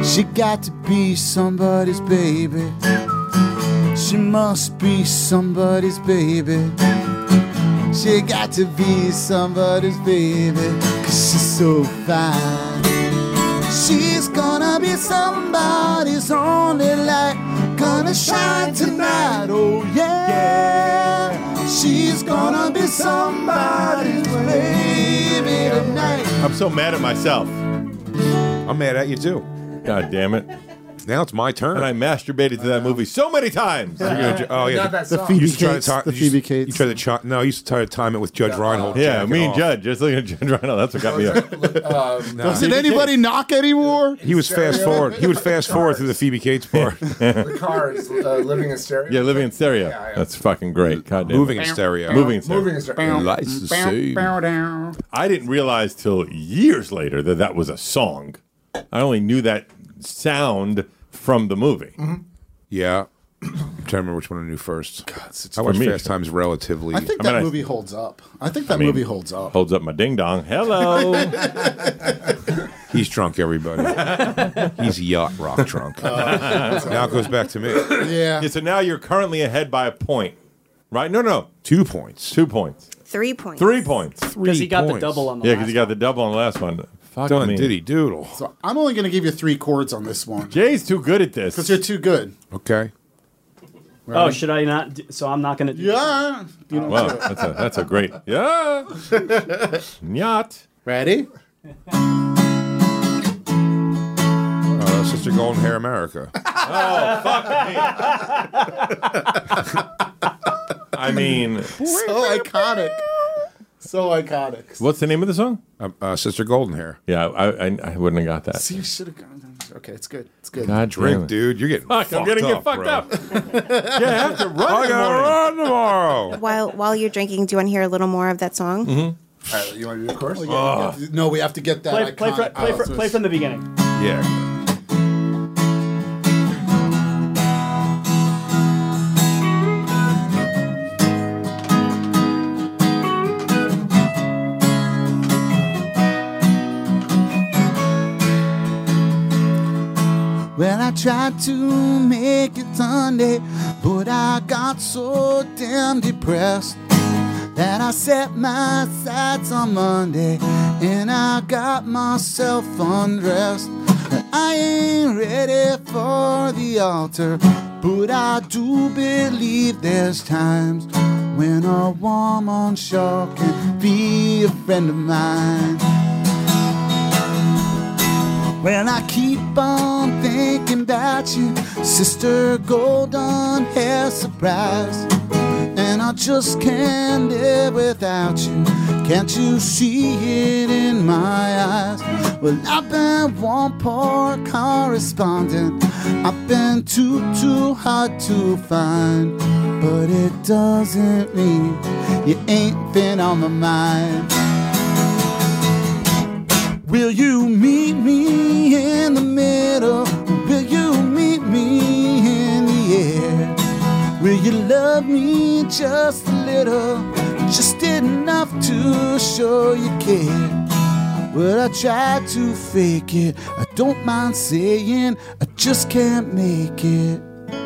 She got to be somebody's baby. She must be somebody's baby. She got to be somebody's baby, 'cause she's so fine. She's gonna be somebody's only light, gonna shine tonight, oh yeah. She's gonna be somebody's baby tonight. I'm so mad at myself. I'm mad at you too. God damn it. Now it's my turn. And I masturbated to that movie so many times. Oh yeah, the Phoebe Cates. The Phoebe Cates. You tried to no, you used to try to time it with Judge Reinhold. Yeah, me and Judge. Just looking at Judge Reinhold. That's what got me up. Doesn't anybody knock anymore? He was fast forward. He would fast forward through the Phoebe Cates part. The car is living in stereo. Yeah, living in stereo. Yeah. That's fucking great. God damn Moving it. in stereo. Moving in stereo. Moving in stereo. Lights the same. I didn't realize till years later that that was a song. I only knew that sound from the movie. Mm-hmm. Yeah. I'm trying to remember which one I knew first. I for watched me. Fast Times relatively. I think that movie holds up. I think that movie holds up. Holds up my ding dong. Hello. He's drunk, everybody. He's yacht rock drunk. Now it goes back to me. Yeah. So now you're currently ahead by a point, right? No. 2 points. 2 points. 3 points. 3 points. Because he got the double on the Yeah, last because he got the double on the last one. Fuck Done me. diddy doodle. So I'm only going to give you 3 chords on this one. Jay's too good at this. Because you're too good. Okay. Oh, should I not? So I'm not going to. Yeah. You don't Well, do it. that's a great. Yeah. Yacht. Ready? Sister Golden Hair America. Oh, fuck me. I mean, So iconic. So iconic. what's the name of the song? Sister Golden Hair. Yeah, I wouldn't have got that. See, you should have gone. Okay, it's good. It's good. God Drink, damn it. dude. You're getting Fuck, I'm gonna get fucked bro. up. Yeah, I have to run. I in the gotta morning. run tomorrow. While you're drinking, do you want to hear a little more of that song? All right, you want to do the chorus? No, we have to get that Play iconic. from the beginning. Yeah. Well, I tried to make it Sunday, but I got so damn depressed that I set my sights on Monday and I got myself undressed. I ain't ready for the altar, but I do believe there's times when a woman sure can be a friend of mine. Well, I keep on thinking about you, Sister Golden Hair Surprise, and I just can't live without you. Can't you see it in my eyes? Well, I've been one poor correspondent. I've been too hard to find, but it doesn't mean you ain't been on my mind. Will you meet me in the middle? Will you meet me in the air? Will you love me just a little, just enough to show you care? Well, I try to fake it, I don't mind saying I just can't make it.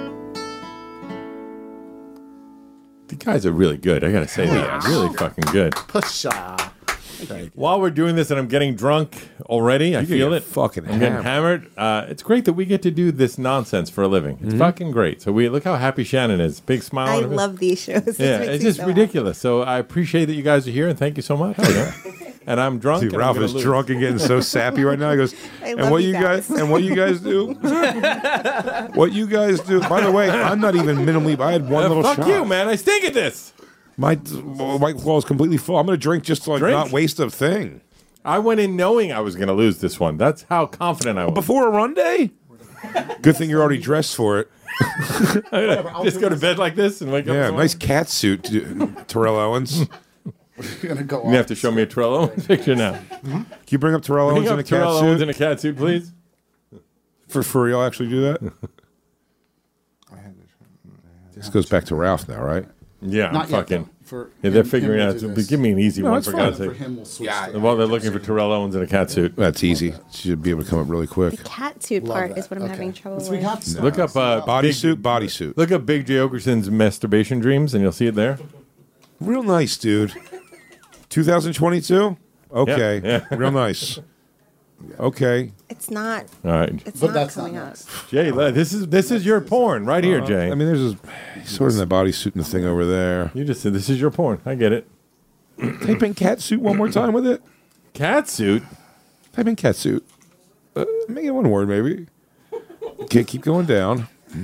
The guys are really good. I gotta say that. Really fucking good. Pshaw. While we're doing this and I'm getting drunk already, I feel it. Fucking I'm getting hammered. It's great that we get to do this nonsense for a living. It's fucking great. So we look how happy Shannon is. Big smile. I on her face. love these shows. This Yeah, makes it's me just so ridiculous. So I appreciate that you guys are here and thank you so much. You know? And I'm drunk. Dude, and I'm Ralph gonna is lose. drunk and getting so sappy right now. He goes, I and love what you guys." what you guys do? What you guys do? By the way, I'm not even minimally. I had one little Fuck shot. you, man. I stink at this. My well is completely full. I'm gonna drink just to like Drink? not waste a thing. I went in knowing I was going to lose this one. That's how confident I was. Before a run day? Good thing you're already dressed for it. Just go to bed like this and wake up. Yeah, in the nice cat suit, Terrell Owens. You're gonna go morning. You have to show me a Terrell Owens picture now. Can you bring up Terrell Bring Owens in up a cat Terrell Owens suit? in a cat suit, please. For real, actually do that? This goes back to Ralph now, right? Yeah, Not yet, fucking. though. For Yeah, they're him- figuring him out. we'll do But this. give me an easy No, one it's for fine. God's For sake. him, we'll switch. Yeah, to- While they're looking for Terrell Owens in a cat suit. That's easy. She should be able to come up really quick. The cat suit Love part that. is what I'm Okay. having trouble So with. we got some. Look up Bodysuit. Look up Big J Okerson's masturbation dreams, and you'll see it there. Real nice, dude. 2022? Okay. Yeah. Real nice. Okay. It's not. All right, It's But not that's not coming up. next. Jay. This is your porn right here, Jay. I mean, there's he's sort of in the bodysuit and the thing over there. you just said this is your porn. I get it. Type in cat suit one more time with it. Cat suit. Type in cat suit. Make it one word, maybe. Okay, keep going down.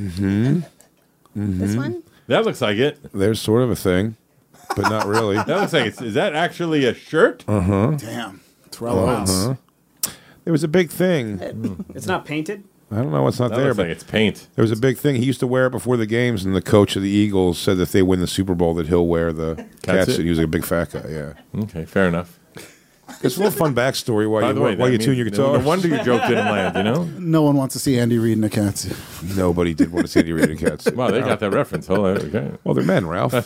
This one? That looks like it. There's sort of a thing, but not really. That looks like it's. Is that actually a shirt? Damn. Terrell Owens. There was a big thing. It's not painted. I don't know what's not That there, looks but like it's paint. there was a big thing. He used to wear it before the games, and the coach of the Eagles said that if they win the Super Bowl, that he'll wear the cat suit? suit. He was like a big fat guy. Yeah, Okay, fair enough. it's a little fun backstory By the way, while you that tune your means- guitar. No wonder your joke didn't land. You know. No one wants to see Andy Reid in a cat suit. Nobody did want to see Andy Reid in cat suit. Wow, they got that reference. Hold on. Okay. Well, they're men, Ralph.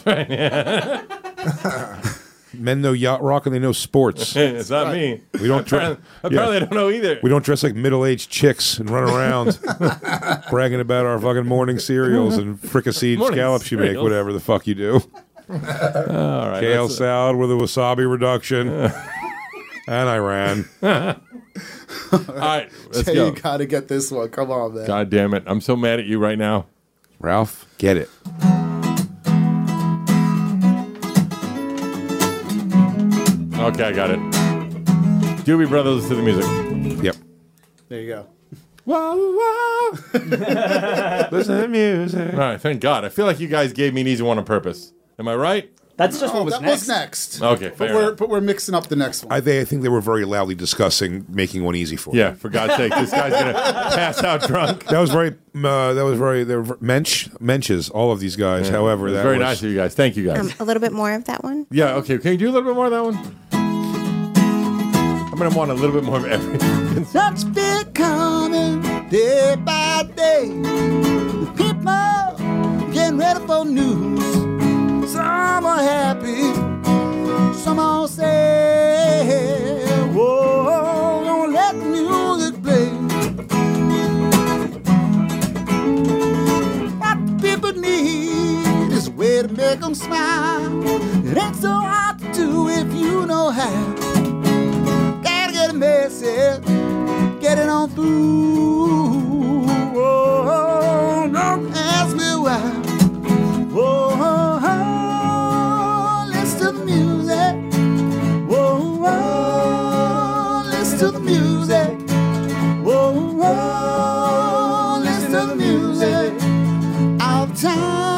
Men know yacht rock and they know sports. It's not me. We don't Apparently, I don't know either. We don't dress like middle-aged chicks and run around bragging about our fucking morning cereals and fricasseed Morning scallops you make, cereals. whatever the fuck you do. All right. Kale let's- salad with a wasabi reduction. And I ran. All right. Let's Jay, go. you got to get this one. Come on, man. God damn it! I'm so mad at you right now. Ralph, get it. Okay, I got it. Doobie Brothers to the music. Yep. There you go. Whoa, whoa. Listen to the music. All right, thank God. I feel like you guys gave me an easy one on purpose. Am I right? That's just Oh, what was that next. was next. Okay, fair enough. But we're mixing up the next one. I think they were very loudly discussing making one easy for you. Yeah, for God's sake, this guy's gonna pass out drunk. They were menches, all of these guys. However, It was that very was nice of you guys. Thank you guys. A little bit more of that one. Yeah, okay. Can you do a little bit more of that one? I'm gonna want a little bit more of everything. Such big coming day by day. The people getting ready for news. Some are happy, some are sad. Whoa, don't let the music play. What the people need is a way to make them smile. It ain't so hard to do if you know how. Gotta get a message, get it on through. Oh, don't ask me why. Oh, listen to the music. Oh, listen to the music. Oh, listen to the music. All the time.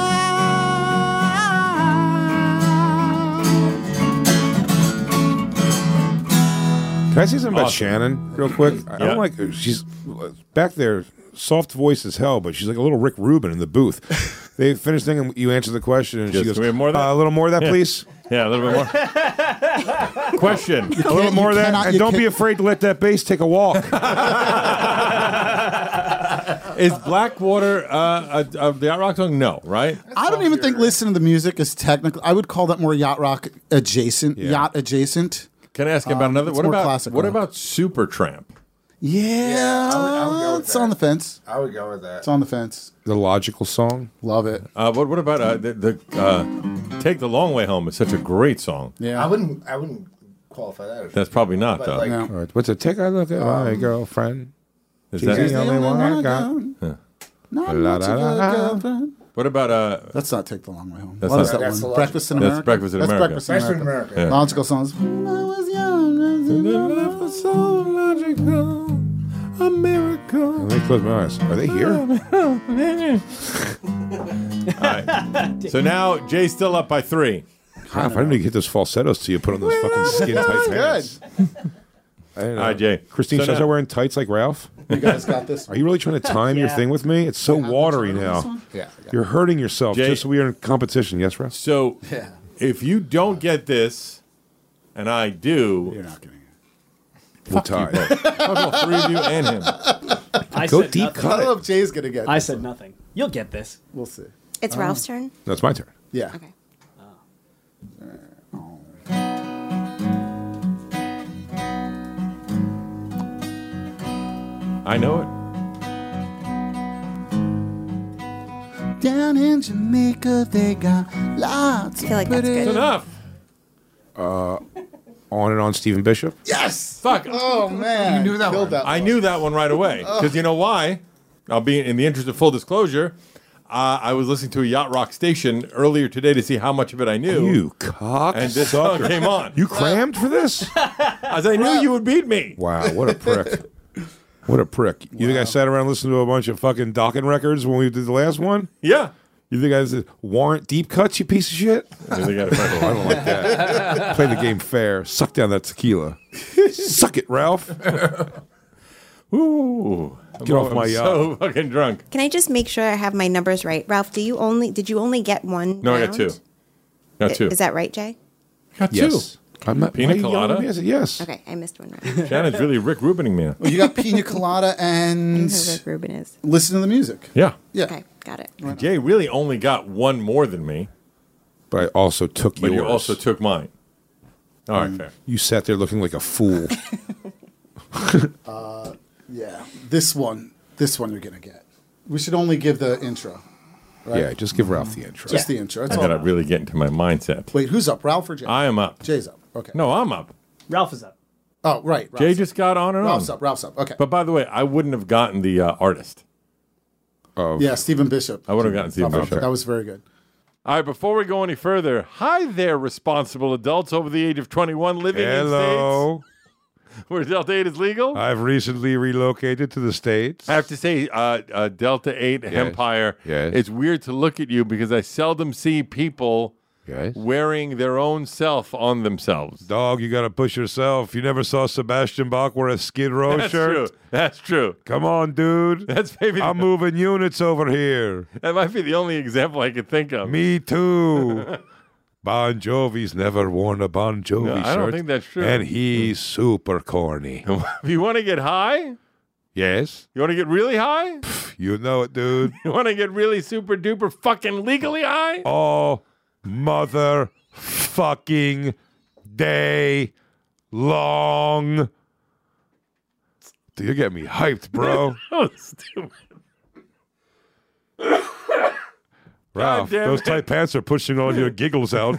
Can I say something about Awesome. Shannon real quick? I Yeah. don't like her. She's back there, soft voice as hell, but she's like a little Rick Rubin in the booth. They finish thing and you answer the question, and Yes, she goes, can we have more of that? A little more of that, Yeah. please. Yeah, a little bit more. Question. A little more of that, cannot- and you don't be can't- afraid to let that bass take a walk. Is Blackwater the yacht rock song? No, right? I don't even think listening to the music is technical. I would call that more yacht rock adjacent. Yeah. Yacht adjacent. Can I ask you about another? it's What more about classic what rock. about Supertramp? Yeah, I would go with it's that. on the fence. I would go with that. It's on the fence. The logical song. Love it. What about the Take the Long Way Home? Is such a great song. Yeah. I wouldn't qualify that. As That's probably not but though. like, No. All right, what's it? Take a look at my girlfriend. Is She's that, the only one I got. Not La, much la, of a la, la. girlfriend. what about Let's not take the long way home. That's What not- is that That's one? the Breakfast in logical- America. That's Breakfast in America. Breakfast in Breakfast in America. America. Yeah. Logical songs. When I was young. a miracle? Let me close my eyes. Are they here? All right. So now Jay's still up by 3. God, if I didn't get those falsettos to you, put on those fucking skin tight pants. I didn't know. All right, Jay. Christine So says now- I'm wearing tights like Ralph. You guys got this. Are you really trying to time your Yeah. thing with me? It's so watery now. yeah. You're hurting yourself Jay- just so we are in competition. Yes, Ralph? So if you don't get this, and I do, You're not getting it. We're tied. fuck all 3 of you and him. I Go said deep nothing. I cut don't know it. if Jay's gonna get. I this said one. nothing. You'll get this. We'll see. It's Ralph's turn. That's my turn. Yeah. Okay. I know it. Down in Jamaica, they got lots. I feel like that's pretty- good. It's enough. On and on, Stephen Bishop. Yes. Fuck. Oh man, You knew that Killed one. I knew that one right away. Because you know why? I'll be in the interest of full disclosure. I was listening to a yacht rock station earlier today to see how much of it I knew. You cock and this song came on. You crammed for this? As I knew you would beat me. Wow, what a prick. What a prick. You think I sat around listening to a bunch of fucking Dokken records when we did the last one? Yeah. You think I said, warrant deep cuts, you piece of shit? I don't like that. Play the game fair. Suck down that tequila. Suck it, Ralph. Ooh. Get off my yacht. So fucking drunk. Can I just make sure I have my numbers right? Ralph, did you only get one? No, I got round? two. Got two. Is that right, Jay? Got Yes. I'm not Pina why are you yelling colada? at me? I said yes. Okay, I missed one round. two. Shannon's really Rick Rubening me. Well, you got Pina Colada I and know who Rick Rubin is. listen to the music. Yeah. Yeah. Okay, got it. Jay really only got one more than me, But I also took but yours. you also took mine. All right, fair. You sat there looking like a fool. Yeah. This one you're gonna get. We should only give the intro. Right? Yeah, just give Ralph the intro. Just the intro. That's I all. gotta really get into my mindset. Wait, who's up? Ralph or Jay? I am up. Jay's up. Okay. No, I'm up. Ralph is up. Oh, right. Jay Ralph's just got on and Ralph's on. up. Ralph's up. Okay. But by the way, I wouldn't have gotten the artist. Yeah, Stephen Bishop. I would have gotten Stephen Okay. Bishop. That was very good. All right, before we go any further, hi there, responsible adults over the age of 21 living in Hello. states where Delta 8 is legal. I've recently relocated to the States. I have to say, Delta 8 Empire, Yes. it's weird to look at you because I seldom see people Yes. wearing their own self on themselves. Dog, you got to push yourself. You never saw Sebastian Bach wear a Skid Row That's shirt? true. That's true. Come on, dude. That's maybe I'm moving units over here. that might be the only example I could think of. Me too. Bon Jovi's never worn a Bon Jovi No, shirt. I don't think that's true. And he's super corny. If you want to get high, Yes? you want to get really high, You know it, dude. you want to get really super duper fucking legally high. All mother fucking day long. Dude, you're getting me hyped, bro. Oh, stupid. Ralph, damn those it. tight pants are pushing all your giggles out.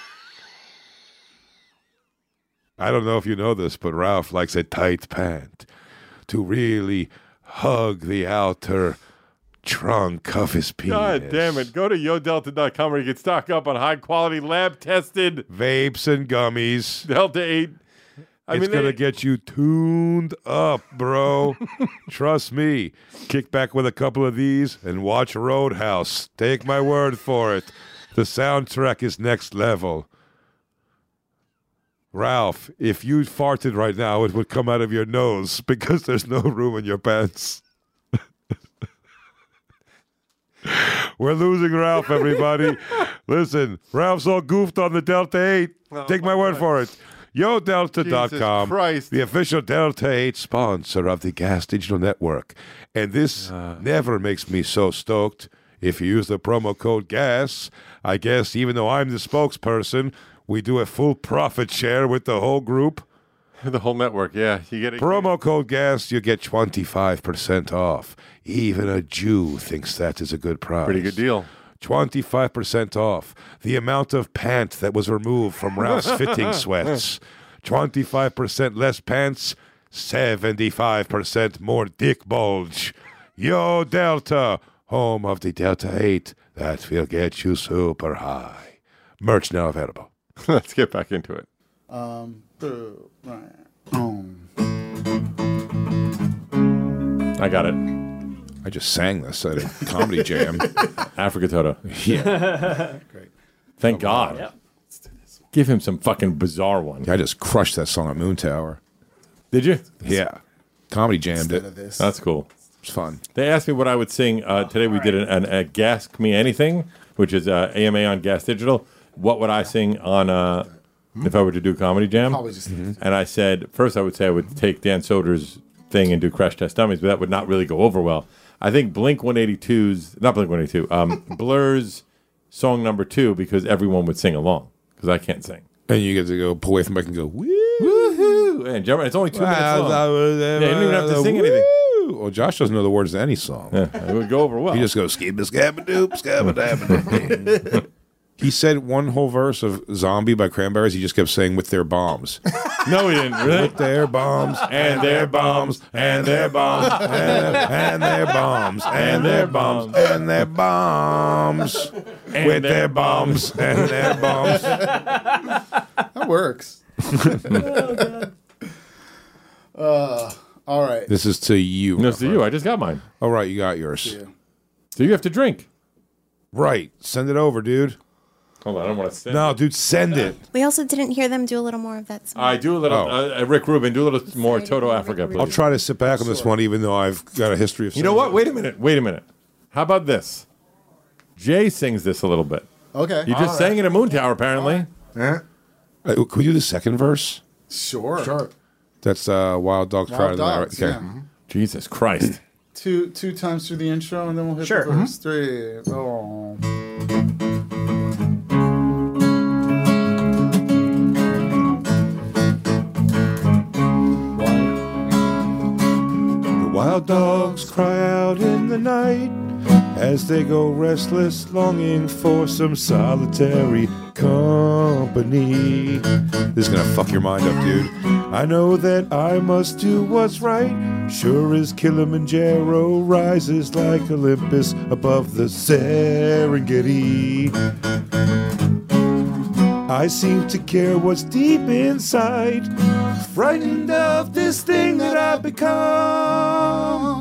I don't know if you know this, but Ralph likes a tight pant to really hug the outer trunk of his penis. God damn it. Go to yodelta.com where you can stock up on high quality lab tested Vapes and gummies. Delta 8. It's going to get you tuned up, bro. Trust me. Kick back with a couple of these and watch Roadhouse. Take my word for it. The soundtrack is next level. Ralph, if you farted right now, it would come out of your nose because there's no room in your pants. We're losing Ralph, everybody. Listen, Ralph's all goofed on the Delta 8. Take my word for it. YoDelta.com, Jesus Christ. the official Delta 8 sponsor of the Gas Digital Network. And this never makes me so stoked. If you use the promo code GAS, I guess even though I'm the spokesperson, we do a full profit share with the whole group. The whole network, yeah. You get it. Promo code GAS, you get 25% off. Even a Jew thinks that is a good price. Pretty good deal. 25% off. The amount of pant that was removed from Ralph's fitting sweats. 25% less pants, 75% more dick bulge. Yo, Delta, home of the Delta 8 that will get you super high. Merch now available. Let's get back into it. I got it. I just sang this at a comedy jam. Africa Toto. Yeah. Great. Thank God. Yep. Give him some fucking bizarre one. I just crushed that song at Moon Tower. Did you? Yeah. Comedy jammed Instead it. of this. That's cool. It's fun. They asked me what I would sing. Today we did a Gask Me Anything, which is AMA on Gas Digital. What would I sing on if I were to do Comedy Jam? Probably just And I said, first I would say I would take Dan Soder's thing and do Crash Test Dummies, but that would not really go over well. I think Blink 182's, not Blink 182, Blur's song number 2, because everyone would sing along. because I can't sing. And you get to go pull away from the mic and go, woo. Woohoo! And jump, it's only 2 minutes long. Yeah, you don't even have to sing anything. Well, Josh doesn't know the words to any song. Yeah, it would go over well. He just goes, skibba-scabba-doop, scabba-dabba-doop. He said one whole verse of Zombie by Cranberries. He just kept saying with their bombs. No, he didn't. Really? With their bombs, and their bombs, and their bombs, and their bombs, and their bombs, and their bombs. With their bombs, and their bombs. That works. All right. This is to you. No, it's to you. I just got mine. All right, you got yours. Yeah. So you have to drink. Right. Send it over, dude. Hold on, I don't want to send No, dude, send it. We also didn't hear them do a little more of that song. I do a little, Rick Rubin, do a little more Toto Africa, please. I'll try to sit back on this one, even though I've got a history of You know what? Wait a minute. How about this? Jay sings this a little bit. Okay. You just sang it at Moon Tower, apparently. Yeah. Can we do the second verse? Sure. That's Wild Dogs Cry in the Night. Dogs, Okay. yeah. Jesus Christ. Two times through the intro, and then we'll hit Sure. the verse. 3. Oh. The wild dogs cry out in the night as they go restless, longing for some solitary company. This is gonna fuck your mind up, dude. I know that I must do what's right. Sure as Kilimanjaro rises like Olympus above the Serengeti. I seem to care what's deep inside, frightened of this thing that I've become.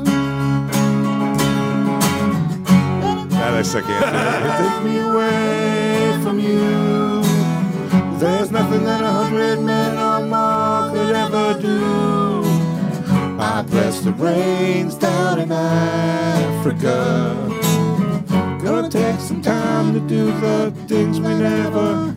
Alex, I can't do it. Take me away from you. There's nothing that 100 men or more could ever do. I press the reins down in Africa. Gonna take some time to do the things we never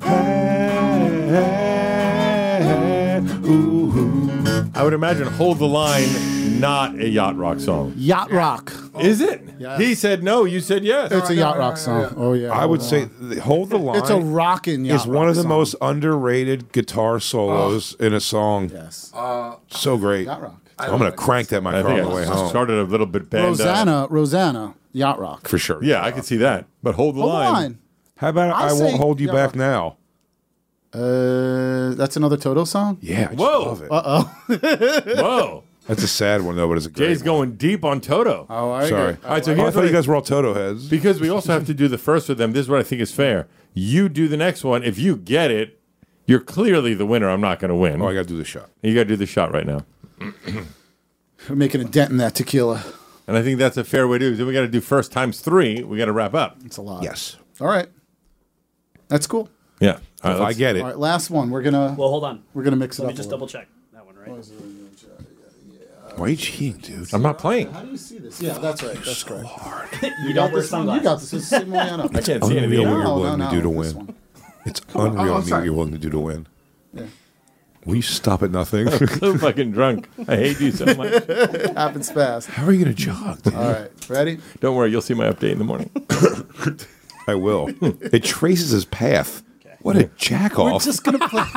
had. Ooh. I would imagine Hold the Line, not a yacht rock song. Yacht rock. Is it? Yes. He said no, you said yes. It's a yacht rock song. Oh yeah. I would say Hold the Line. it's a rockin' yacht is one rock of the song. most underrated guitar solos in a song. Yes. So great. Yacht rock. I'm going to crank that my I car think on the way I home. started a little bit band. Rosanna, yacht rock. For sure. Yeah, I could see that. But Hold the Hold the Line. line. How about I say Won't Hold You yacht Back rock. Now? That's another Toto song. Yeah. I just Whoa. love it. Whoa. That's a sad one, though, but it's a great Jay's one. going deep on Toto. Oh, I Sorry. agree. All right, so I here's thought what you guys were all Toto heads. because we also have to do the first with them. This is what I think is fair. You do the next one. If you get it, you're clearly the winner. I'm not going to win. Oh, I got to do the shot. You got to do the shot right now. We're making a dent in that tequila. And I think that's a fair way to do it. Then we got to do first times 3. We got to wrap up. It's a lot. Yes. All right. That's cool. Yeah. All right, If I let's- get it. All right. Last one. We're gonna Well, hold on. mix it Let up. me just a double little. check that one, right? Why are you cheating, dude? I'm not playing. How do you see this? Yeah, that's right. That's correct. You don't wear This one, you sunglasses. got this. This is the same way on up. I can't see anything. Unreal what you're No, willing no, to do to no, this win. one. It's unreal I'm what sorry. you're willing to do to win. Yeah. Will you stop at nothing? So fucking drunk. I hate you so much. It happens fast. How are you going to jog? dude? All right. Ready? Don't worry. You'll see my update in the morning. I will. It traces his path. What a jack We're off. just gonna play.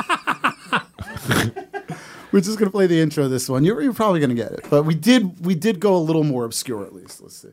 We're just gonna play the intro of this one. You're probably gonna get it, but we did go a little more obscure at least. Let's see.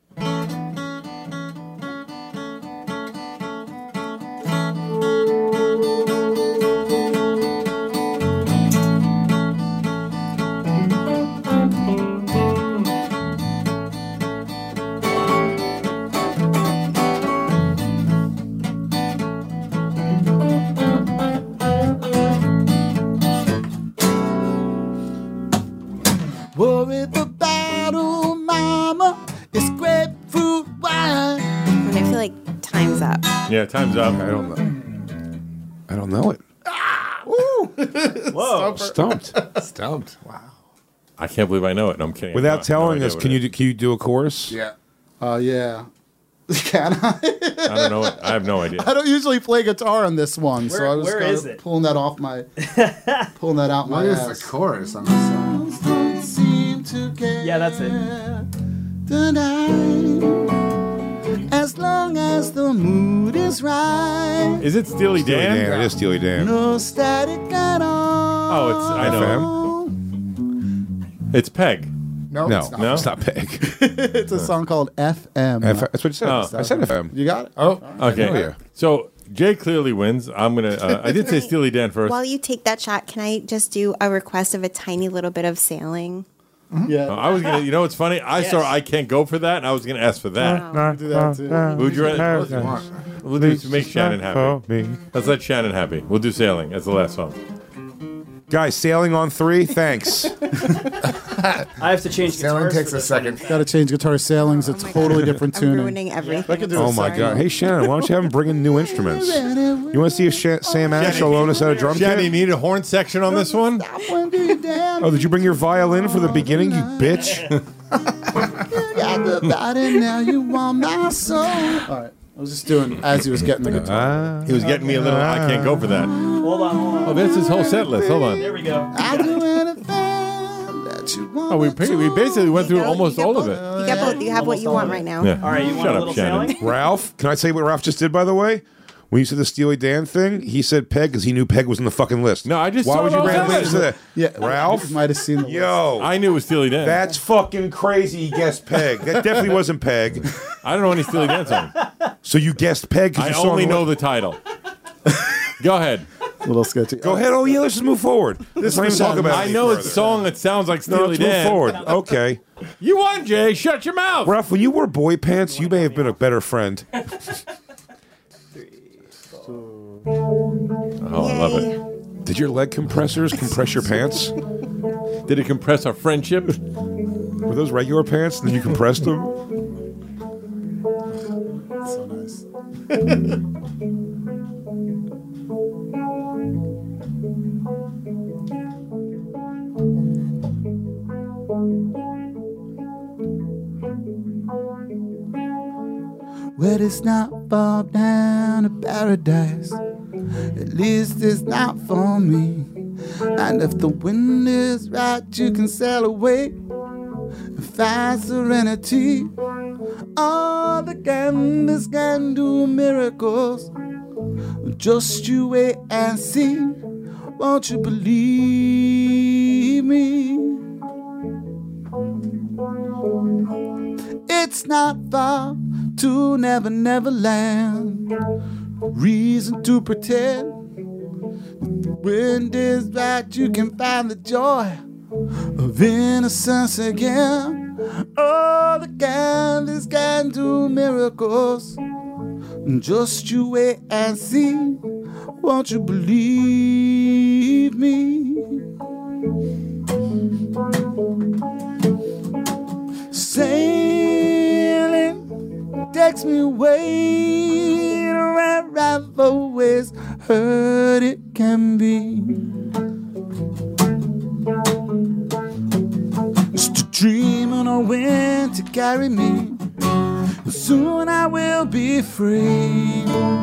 Worry the battle, mama. It's grapefruit wine. And I feel like time's up. Yeah, time's up. I don't know. I don't know it. Whoa. Stumped. Stumped. Wow. I can't believe I know it. No, I'm kidding. Without telling No us, idea can what you do a chorus? Yeah. Yeah. Can I? it is. I don't know it. I have no idea. I don't usually play guitar on this one, so Where- I was where kinda is it? pulling that off my, pulling that out What my is ass. the chorus on this song? Don't seem to care Yeah, that's it. tonight. As long as the mood is right. Is it Steely Steely Dan? Dan. It is Steely Dan. No static at all. Oh, it's I know. It's Peg. No, No, it's not. No? it's not Peg. It's a song called FM. That's what you said. Oh. I said FM. You got it? Oh, Okay. Oh, yeah. So Jay clearly wins. I'm gonna. I did say Steely Dan first. While you take that shot, can I just do a request of a tiny little bit of sailing? Yeah. I was gonna. You know what's funny? I saw. I can't go for that, and I was gonna ask for that. Do that too. Would you rather? We'll do to make Shannon happy. Let's let Shannon happy. We'll do Sailing as the last song. Guys, sailing on 3. Thanks. I have to change Sailing guitars takes for a this one. second. Got to change guitar. Sailing's a totally different I'm tuning. ruining everything. I could do Oh a my song. God! Hey Shannon, why don't you have him bring in new instruments? You want to see if Sam Ash will loan us out a drum Shannon, you kit? need a horn section on this one? Oh, did you bring your violin for the beginning, you bitch? Got the body, now you want my soul. All right. I was just doing as he was getting the guitar. He was getting me a little. I can't go for that. Hold on. Oh, that's his whole set list. Hold on. There we go. I'll do anything that you want. Oh, we basically went through almost all of it. You got both. You have what you want right now. Yeah. All right, you want Shut a up, little Shannon. sailing? Ralph, can I tell you what Ralph just did, by the way? When you said the Steely Dan thing, he said Peg because he knew Peg was in the fucking list. No, I just Why saw would it you all randomly the say that? Yeah, Ralph? You might have seen the Yo, I knew it was Steely Dan. that's fucking crazy. He guessed Peg. That definitely wasn't Peg. I don't know any Steely Dan songs. So you guessed Peg because I you saw only him. know the title. Go ahead. little sketchy. Go ahead. Oh yeah, let's just move forward. Let's not even talk about it. I any know further. it's a song that sounds like No, Steely let's move Dan. forward. Okay. You won, Jay. Shut your mouth. Ralph, when you wore boy pants, you may have been a better friend. Oh, I love it. Did your leg compressors compress your pants? Did it compress our friendship? Were those regular pants and then you compressed them? So nice. Well, it's not far down to paradise. At least it's not for me. And if the wind is right, you can sail away and find serenity. All the candies can do miracles. Just you wait and see. Won't you believe me? It's not far to Never Never Land. Reason to pretend. When is right, you can find the joy of innocence again. Oh, the candies can do miracles. Just you wait and see. Won't you believe me? Sailing takes me away to where I've always heard it can be. Just a dream on a wind to carry me. Soon I will be free.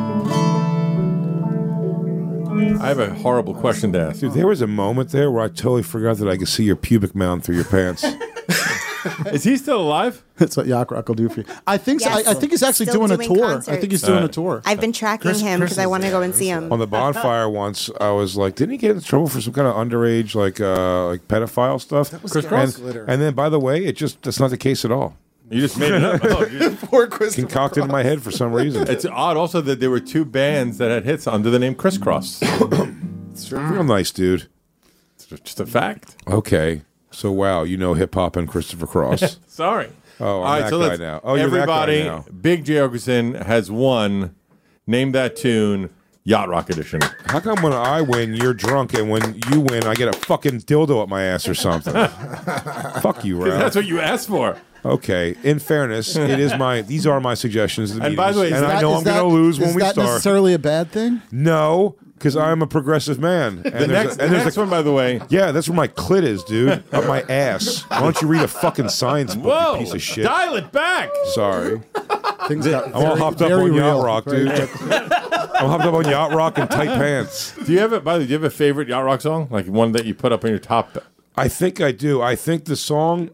I have a horrible question to ask. Dude, there was a moment there where I totally forgot that I could see your pubic mound through your pants. Is he still alive? That's what Yacht Rock will do for you. I think so. Yes. I think he's actually Still doing a doing tour. concerts. I think he's doing a tour. I've been tracking him because I want to go and see him. On the bonfire once, I was like, didn't he get in trouble for some kind of underage, like pedophile stuff? That was and, Glitter. and then, by the way, that's not the case at all. You just made it up. Oh, you just- Poor Christopher. Concocted in my head for some reason. it's odd also that there were two bands that had hits under the name Crisscross. Real nice, dude. It's just a fact. Okay. So, wow, you know hip hop and Christopher Cross. Sorry. Oh, I'm All right, that so guy let's, now. Oh, you're that guy everybody, now. Big J. Okerson has won. Name that tune, Yacht Rock Edition. How come when I win, you're drunk, and when you win, I get a fucking dildo up my ass or something? Fuck you, Ralph. That's what you asked for. Okay. In fairness, these are my suggestions. To the And by the way, meetings, is and I that- know I'm going to lose when is we that start. necessarily a bad thing? No, because I'm a progressive man. And The next one, by the way. Yeah, that's where my clit is, dude. Up my ass. Why don't you read a fucking science book, Whoa! you piece of shit? Dial it back. Sorry. Things got I'm all very- hopped up very on Yacht real. Rock, Very- dude. I'm hopped up on Yacht Rock and tight pants. Do you have a favorite Yacht Rock song? Like one that you put up on your top? I think I do. I think the song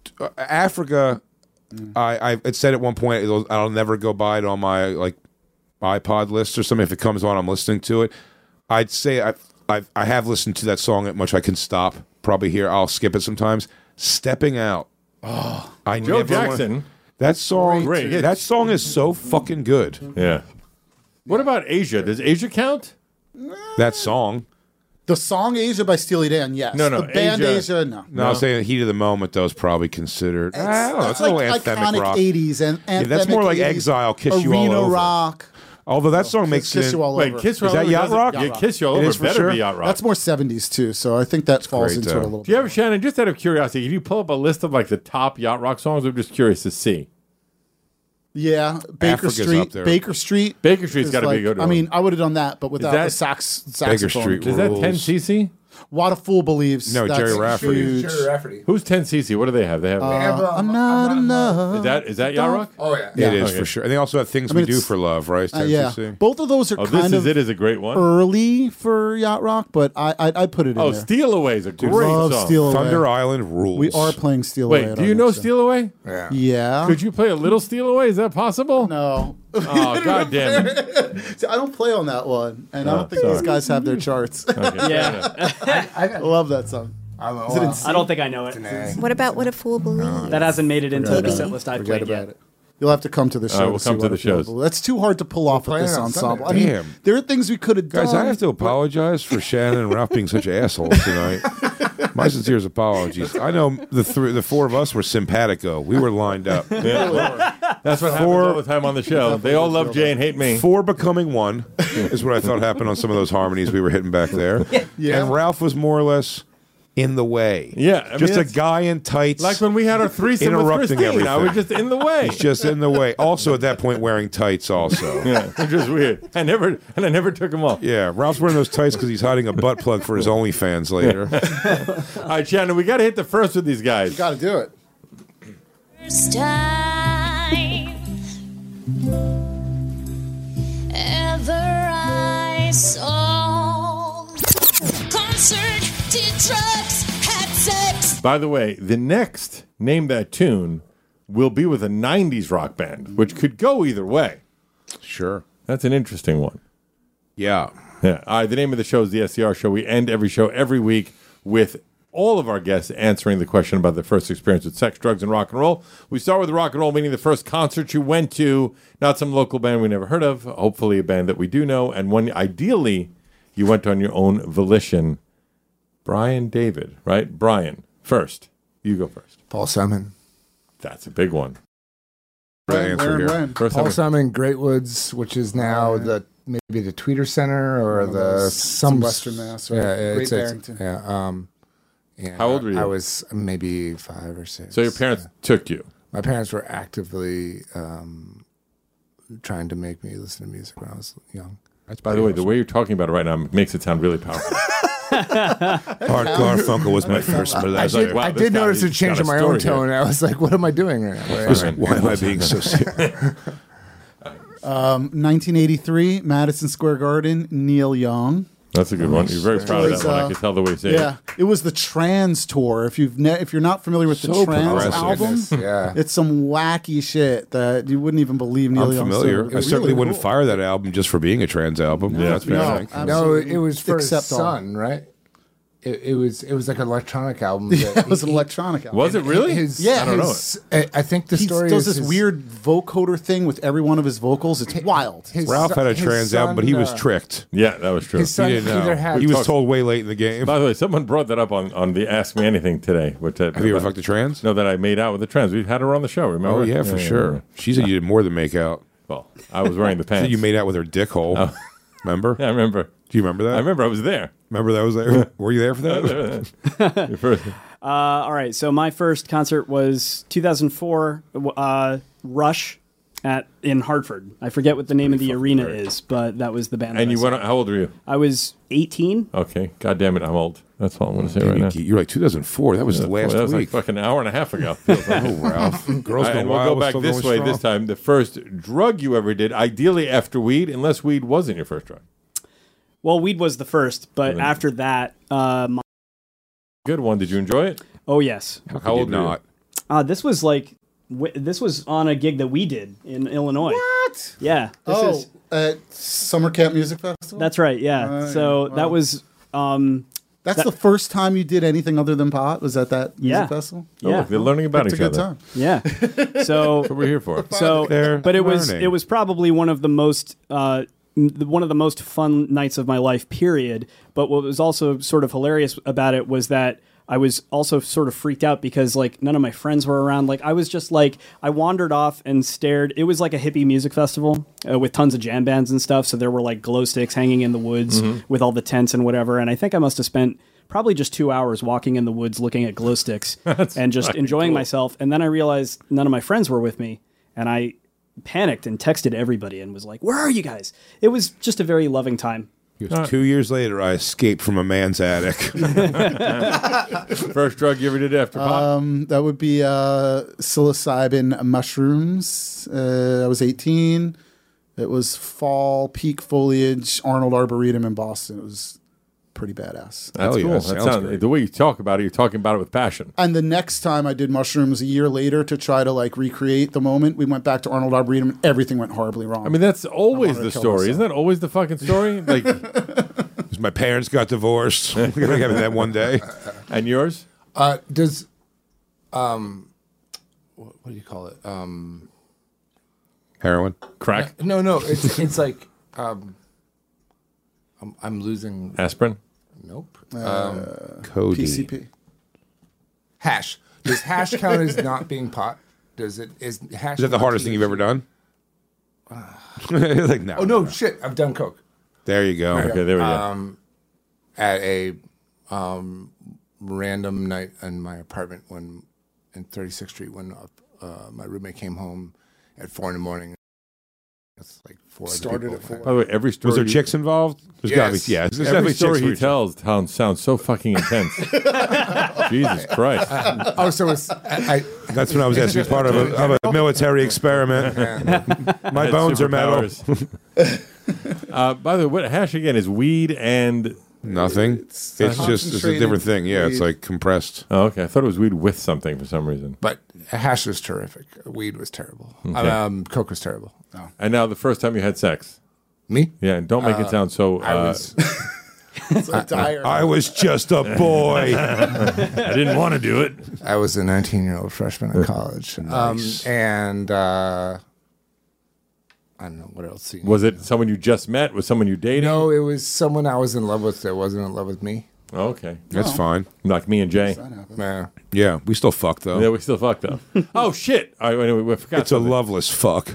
Africa. I said at one point I'll never go by it on my iPod list or something. If it comes on, I'm listening to it. I'd say I have listened to that song that much I can stop. Probably here. I'll skip it sometimes. Stepping Out. Oh, Joe Jackson. That song. Great. That song is so fucking good. Yeah. What about Asia? Does Asia count? That song. The song Asia by Steely Dan, yes. No, The band Asia, no. No, I was saying Heat of the Moment, though, is probably considered. I don't know. It's a little like anthemic iconic rock. 80s and Yeah, that's more like 80s, Exile, Kiss You All Arena Over. rock. Although that song makes Kiss it. You All Wait, Over. Kiss You Is All that Over Yacht doesn't- Rock? Yeah, Kiss You All It Over is for better sure. be Yacht Rock. That's more 70s too, so I think that falls great, into it though. a little Do you bit. have, Shannon, just out of curiosity, can you pull up a list of like the top Yacht Rock songs? I'm just curious to see. Yeah, Baker Africa's up Street. there. Baker Street. Baker Street's is got to be like- a good I one. mean, I would have done that, but without that- the saxophone. Street Is that rules. 10cc? What a Fool Believes. No, That's Jerry Rafferty. huge. Jerry Rafferty. Who's 10cc? What do they have? They have. I'm not enough. Is that Yacht Rock? Oh yeah. Yeah. It is Okay. for sure. And they also have Things I mean, We Do it's- for Love, right? Yeah, 10cc. both of those are Oh, This kind Is of It is a great one. early for Yacht Rock, but I'd put it in Oh, there. Steal Away is a great Love song. Steal Away. Thunder Island rules. We are playing Steal Away. Wait, at do our you know next show. Steal Away? Yeah. Yeah. Could you play a little Steal Away? Is that possible? No. Oh, God damn it. See, I don't play on that one, and I don't think sorry. these guys have their charts. Yeah. I love that song. Is it in C? I don't think I know it. What about What a Fool Believes? That hasn't made it into the Maybe. set list I Forget played about yet. it. You'll have to come to the show. we'll to see come to what the it's available. shows. That's too hard to pull off with playing this on ensemble. Sunday. I mean, Damn. there are things we could have done. Guys, I have to apologize for Shannon and Ralph being such assholes tonight. My sincerest apologies. I know the four of us were simpatico. We were lined up. That's what happens all the time on the show. They all love Jay and hate me. Four becoming one is what I thought happened on some of those harmonies we were hitting back there. Yeah. And Ralph was more or less in the way. Yeah, I mean, just a that's- guy in tights. Like when we had our threesome with Interrupting Christine. I was everything. just in the way. He's just in the way. Also, at that point, wearing tights. Also, Yeah, which is weird. I never took them off. yeah. Ralph's wearing those tights because he's hiding a butt plug for his OnlyFans later. All right, Shannon, we got to hit the first with these guys. Got to do it. First time ever I saw concert, did drugs, had sex. By the way, the next Name That Tune will be with a 90s rock band, which could go either way. Sure. That's an interesting one. Yeah. Yeah. All right, the name of the show is the SCR Show. We end every show every week with all of our guests answering the question about their first experience with sex, drugs, and rock and roll. We start with rock and roll, meaning the first concert you went to, not some local band we never heard of, hopefully a band that we do know, and one ideally you went on your own volition. Brian David, right? Brian, first. You go first. Paul Simon. That's a big one. Right answer here. First Paul time. Simon, Great Woods, which is now maybe the Tweeter Center or some Western Mass, right? Yeah, Great Barrington. Yeah. How old were you? I was maybe 5 or 6. So your parents took you. My parents were actively trying to make me listen to music when I was young. By the way, the way you're talking about it right now makes it sound really powerful. Art Garfunkel was my first melodic. I did notice a change in my own tone. I was like, what am I doing right now? Why am I being so serious? 1983, Madison Square Garden, Neil Young. That's a good one. You're very proud of that one. I can tell the way you say Yeah, it was the Trans tour. If you're not familiar with the So Trans progressive. album, Yeah. it's some wacky shit that you wouldn't even believe Neil I'm Young. familiar. So I certainly really wouldn't cool. fire that album just for being a trans album. Yeah, that's No, fair. No, absolutely. it was for his Except all. son, right? It was like an electronic album. Yeah, it was an electronic album. Was it really? Yeah, I don't know. I think the He story does is this weird vocoder thing with every one of his vocals. It's wild. Ralph had a trans album, but he was tricked. Yeah, that was true. His son He didn't either know. had He was told way late in the game. By the way, someone brought that up on the Ask Me Anything today. Have you ever fucked a trans? No, that I made out with the trans. We had her on the show, remember? Oh, yeah, for sure. She said you did more than make out. Well, I was wearing the She pants. said you made out with her dick hole. Remember? Yeah, I remember. Do you remember that? I remember I was there. Remember that was there? Were you there for that? Your first- All right, so my first concert was 2004, Rush in Hartford. I forget what the name of the arena is, but that was the band. And that you I went. saw. How old were you? I was 18. Okay. God damn it, I'm old. That's all I'm going to say right now. You're like 2004. That was last That was like week. fucking an hour and a half ago. Feels like. Oh, Ralph. Girls All right, Gone and we'll Wild go was back still this going way this strong. time. The first drug you ever did, ideally after weed, unless weed wasn't your first drug. Well, weed was the first, but Really? after that, Good one. Did you enjoy it? oh yes, How old were you? not? this was like this was on a gig that we did in Illinois. What? Yeah, this is At Summer Camp Music Festival? That's right, yeah. So that was... That's the first time you did anything other than pot? Was at that music Yeah. festival? Yeah. look, they're learning about It's each a good other. time. Yeah. So That's what we're here for. So, They're but it learning. was probably one of the most fun nights of my life. Period. But what was also sort of hilarious about it was that I was also sort of freaked out because like none of my friends were around. Like I was just like I wandered off and stared. It was like a hippie music festival with tons of jam bands and stuff. So there were like glow sticks hanging in the woods with all the tents and whatever. And I think I must have spent probably just 2 hours walking in the woods looking at glow sticks and just enjoying myself. And then I realized none of my friends were with me, and I panicked and texted everybody and was like, "Where are you guys?" It was just a very loving time. It was 2 years later, I escaped from a man's attic. First drug you ever did after pot? That would be psilocybin mushrooms. I was 18. It was fall, peak foliage, Arnold Arboretum in Boston. It was pretty badass. That's yeah, cool. That sounds sounds, great. the way you talk about it, you're talking about it with passion. And the next time I did mushrooms a year later to try to like recreate the moment, we went back to Arnold Arboretum and everything went horribly wrong. I mean, that's always wanted the to kill story. myself. Isn't that always the fucking story? Like, 'Cause my parents got divorced. We're going to have that one day. and yours? Does what do you call it? Heroin. Crack? No. It's like I'm losing. Aspirin? Nope. Codeine. PCP. Hash. Does hash count as not being pot? Is hash? Is that the hardest thing you've ever done? Like, no. Oh no, shit! I've done coke There you go. Okay, there we go. at a random night in my apartment in 36th Street when my roommate came home at 4 a.m. It's like 4 other Started people. at 4. By the way, every story. Was there chicks involved? There's got to Yes. be. Yeah. There's Every definitely story he chicks. tells sounds so fucking intense. Jesus Christ. Oh, so it's I That's when I was asked to be part of a military experiment. My bones are metal. Superpowers. By the way, what hash again is weed and. Nothing. It's just it's a concentrated different thing. Yeah, it's weed. like compressed. Oh, okay. I thought it was weed with something for some reason. But hash was terrific. Weed was terrible. Coke was terrible. And now the first time you had sex. Me? Yeah, and don't make it sound so. I was. So dire. I was just a boy. I didn't want to do it. I was a 19-year-old freshman in college. And I don't know what else. Was it someone you just met? Was someone you dated? No, it was someone I was in love with that wasn't in love with me. Oh, okay. That's fine. Like me and Jay. Yeah. Yeah, we still fuck though. Yeah, we still fucked up. Oh, shit. All right, anyway, we forgot It's a something. loveless fuck.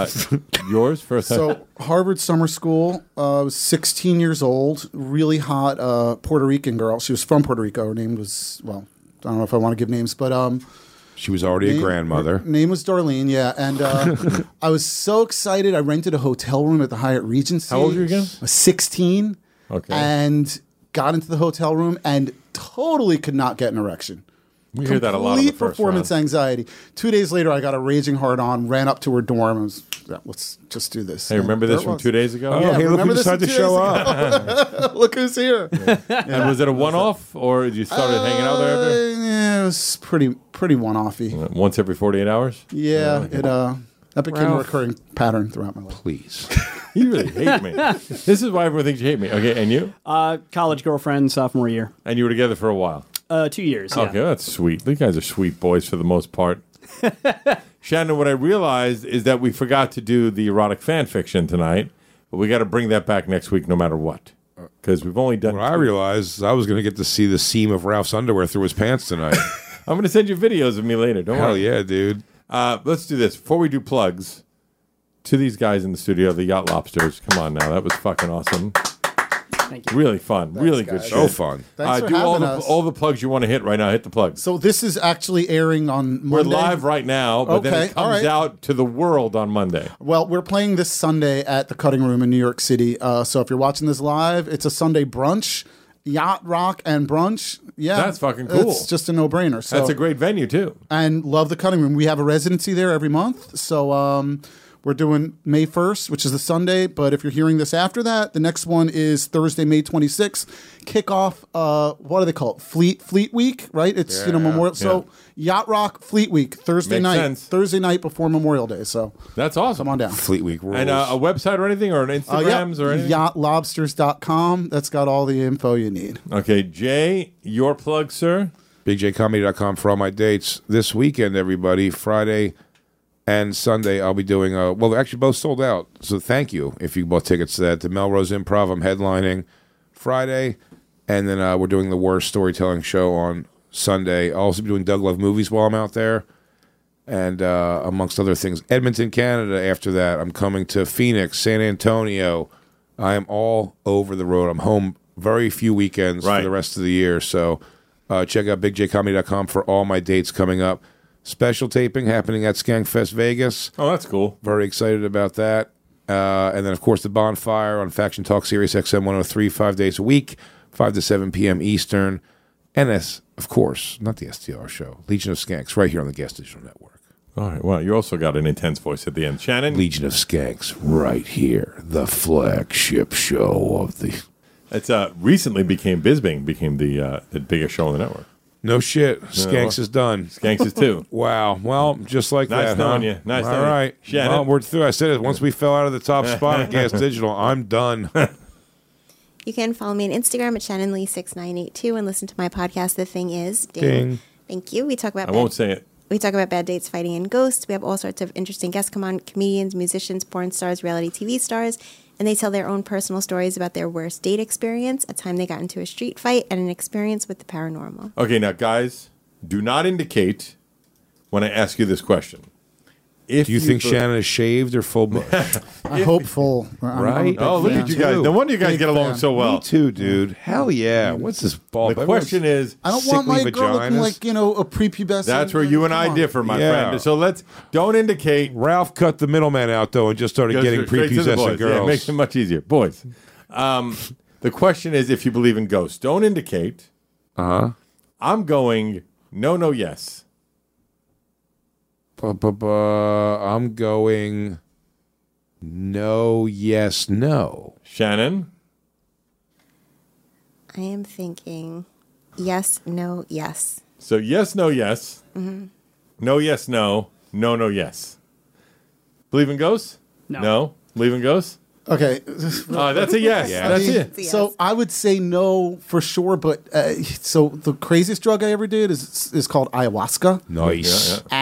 Yours first time? So Harvard Summer School. I was 16 years old. Really hot Puerto Rican girl. She was from Puerto Rico. Her name was, well, I don't know if I want to give names, but She was already a grandmother. Her name was Darlene, yeah. And I was so excited. I rented a hotel room at the Hyatt Regency. How old were you again? I was 16. Okay. And got into the hotel room and totally could not get an erection. We hear that a lot on the Complete first performance round. anxiety. 2 days later, I got a raging hard on, ran up to her dorm, and was, yeah, let's just do this. Hey, remember And this there from it was. 2 days ago? Oh, Yeah, hey, look who remember this decided to from 2 show days up. Look who's here. And was it a one-off, or did you started hanging out there after? Yeah, it was pretty one-offy. Once every 48 hours? Yeah, that became a Ralph. recurring pattern throughout my life. Please. You really hate me. This is why everyone thinks you hate me. Okay, and you? College girlfriend, sophomore year. And you were together for a while. 2 years. Yeah. Okay, that's sweet. You guys are sweet boys for the most part. Shannon, what I realized is that we forgot to do the erotic fan fiction tonight, but we got to bring that back next week no matter what. Because we've only done... What I realized I was going to get to see the seam of Ralph's underwear through his pants tonight. I'm going to send you videos of me later. Don't Hell worry. yeah, dude. Let's do this. Before we do plugs, to these guys in the studio, the Yacht Lobsters. Come on now. That was fucking awesome. Thank you. Really fun. Really good guys. shit. So fun. Thanks for do having us. all the plugs you want to hit right now. Hit the plugs. So this is actually airing on We're Monday. live right now, but then Okay, it all comes right. out to the world on Monday. Well, we're playing this Sunday at the Cutting Room in New York City. So if you're watching this live, it's a Sunday brunch, yacht rock and brunch. Yeah, That's fucking cool. It's just a no-brainer. So That's a great venue, too. and love the Cutting Room. We have a residency there every month. So We're doing May 1st, which is the Sunday, but if you're hearing this after that, the next one is Thursday, May 26th. Kickoff, what do they call it? Fleet Week, right? It's Memorial. So Yacht Rock Fleet Week, Thursday Makes night. sense. Thursday night before Memorial Day. So that's awesome. Come on down. Fleet Week rules. And a website or anything, or an Instagrams or anything? Yachtlobsters.com. That's got all the info you need. Okay, Jay, your plug, sir. BigJComedy.com for all my dates. This weekend, everybody, Friday and Sunday, I'll be doing, well, actually both sold out. So thank you if you bought tickets to that. The Melrose Improv, I'm headlining Friday. And then we're doing the Worst Storytelling Show on Sunday. I'll also be doing Doug Love Movies while I'm out there. And amongst other things, Edmonton, Canada after that. I'm coming to Phoenix, San Antonio. I am all over the road. I'm home very few weekends for the rest of the year. So check out BigJComedy.com for all my dates coming up. Special taping happening at Skankfest Vegas. Oh, that's cool. Very excited about that. And then, of course, the Bonfire on Faction Talk Sirius XM 103, 5 days a week, 5 to 7 p.m. Eastern. And of course, not the STR show, Legion of Skanks, right here on the Gas Digital Network. All right. Well, you also got an intense voice at the end. Shannon? Legion of Skanks, right here, the flagship show of the... It's recently became Bisbing, became the biggest show on the network. No shit. Skanks is done. Skanks is too. Wow. Well, just like nice that, knowing huh? you. Nice All knowing right. you. Shannon? Well, we're through. I said it. Once we fell out of the top spot on Gas Digital, I'm done. You can follow me on Instagram at ShannonLee6982 and listen to my podcast, The Thing Is. Ding. Thank you. We talk about I won't say it. We talk about bad dates, fighting, and ghosts. We have all sorts of interesting guests come on, comedians, musicians, porn stars, reality TV stars, and they tell their own personal stories about their worst date experience, a time they got into a street fight, and an experience with the paranormal. Okay, now, guys, do not indicate when I ask you this question. If Do you think Shannon is shaved or full bush? I hope full. Right? Oh, look at you guys. No wonder you guys get along so well. Me too, dude. Hell yeah. What's this ball? The question is, I don't want my sickly girl looking vaginas? like, a prepubescent. that's where you and I Come on. differ, my Yeah. friend. So don't indicate. Ralph cut the middleman out, though, and just started Goes getting straight to the prepubescent boys. Yeah, it girls. makes it much easier. Boys. The question is if you believe in ghosts. Don't indicate. Uh-huh. I'm going no, yes. I'm going no, yes, no. Shannon? I am thinking yes, no, yes. So yes, no, yes. Mm-hmm. No, yes, no. No, yes. Believe in ghosts? No. Believe in ghosts? Okay. That's a yes. Yeah. That's I mean, it. So I would say no for sure, but so the craziest drug I ever did is called ayahuasca. Nice. Yeah.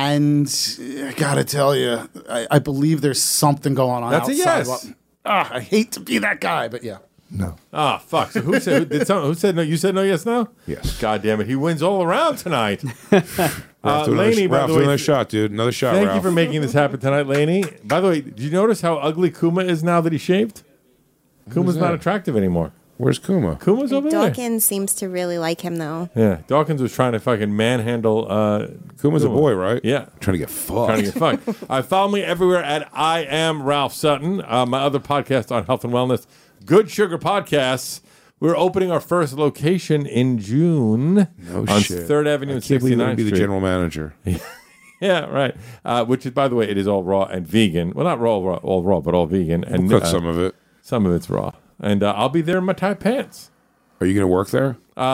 And I gotta tell you, I believe there's something going on That's a outside. yes. I hate to be that guy, but yeah. No. Ah, fuck. So who said no? You said no, yes, no? Yes. God damn it. He wins all around tonight. Ralph, do Laney, by Ralph, the do way, another shot, dude. Another shot, thank Ralph. you for making this happen tonight, Laney. By the way, did you notice how ugly Kuma is now that he shaved? Kuma's not that? attractive anymore. Where's Kuma? Kuma's over there. Dawkins seems to really like him, though. Yeah, Dawkins was trying to fucking manhandle. Kuma's a boy, right? Yeah, Trying to get fucked. trying to get fucked. Follow me everywhere at I am Ralph Sutton. My other podcast on health and wellness, Good Sugar Podcasts. We're opening our first location in June No on shit. 3rd Avenue I and can't believe you're 69th going to be the Street. general manager. Yeah, right. Which is, by the way, it is all raw and vegan. Well, not all raw, but all vegan. And We'll cut some of it. Some of it's raw. And I'll be there in my tight pants. Are you going to work there?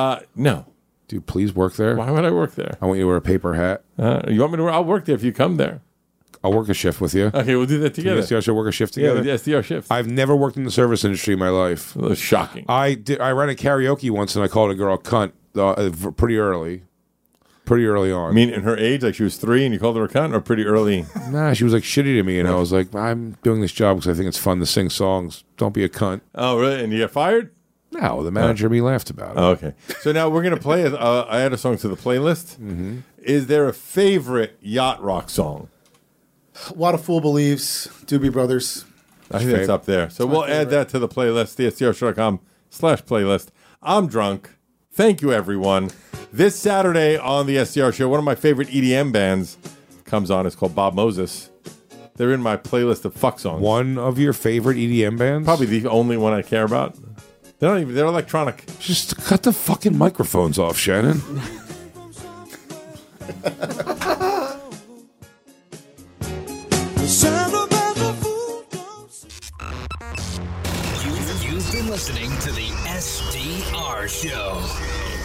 No. Dude, please work there. Why would I work there? I want you to wear a paper hat. You want me to work? I'll work there if you come there. I'll work a shift with you. Okay, we'll do that together. Can the SDR show work a shift Yeah, together? the SDR shifts. I've never worked in the service industry in my life. That was shocking. I ran a karaoke once and I called a girl cunt pretty early. Pretty early on. I mean, in her age, like she was 3 and you called her a cunt, or pretty early? Nah, she was like shitty to me, and I was like, I'm doing this job because I think it's fun to sing songs. Don't be a cunt. Oh, really? And you got fired? No, the manager me laughed about it. Oh, okay. So now we're going to play, I add a song to the playlist. Mm-hmm. Is there a favorite yacht rock song? What a Fool Believes, Doobie Brothers. I think that's up there. So we'll add that to the playlist, thestrshow.com/playlist. I'm drunk. Thank you, everyone. This Saturday on the SDR Show, one of my favorite EDM bands comes on. It's called Bob Moses. They're in my playlist of fuck songs. One of your favorite EDM bands? Probably the only one I care about. They're electronic. Just cut the fucking microphones off, Shannon. The sound of listening to the SDR Show.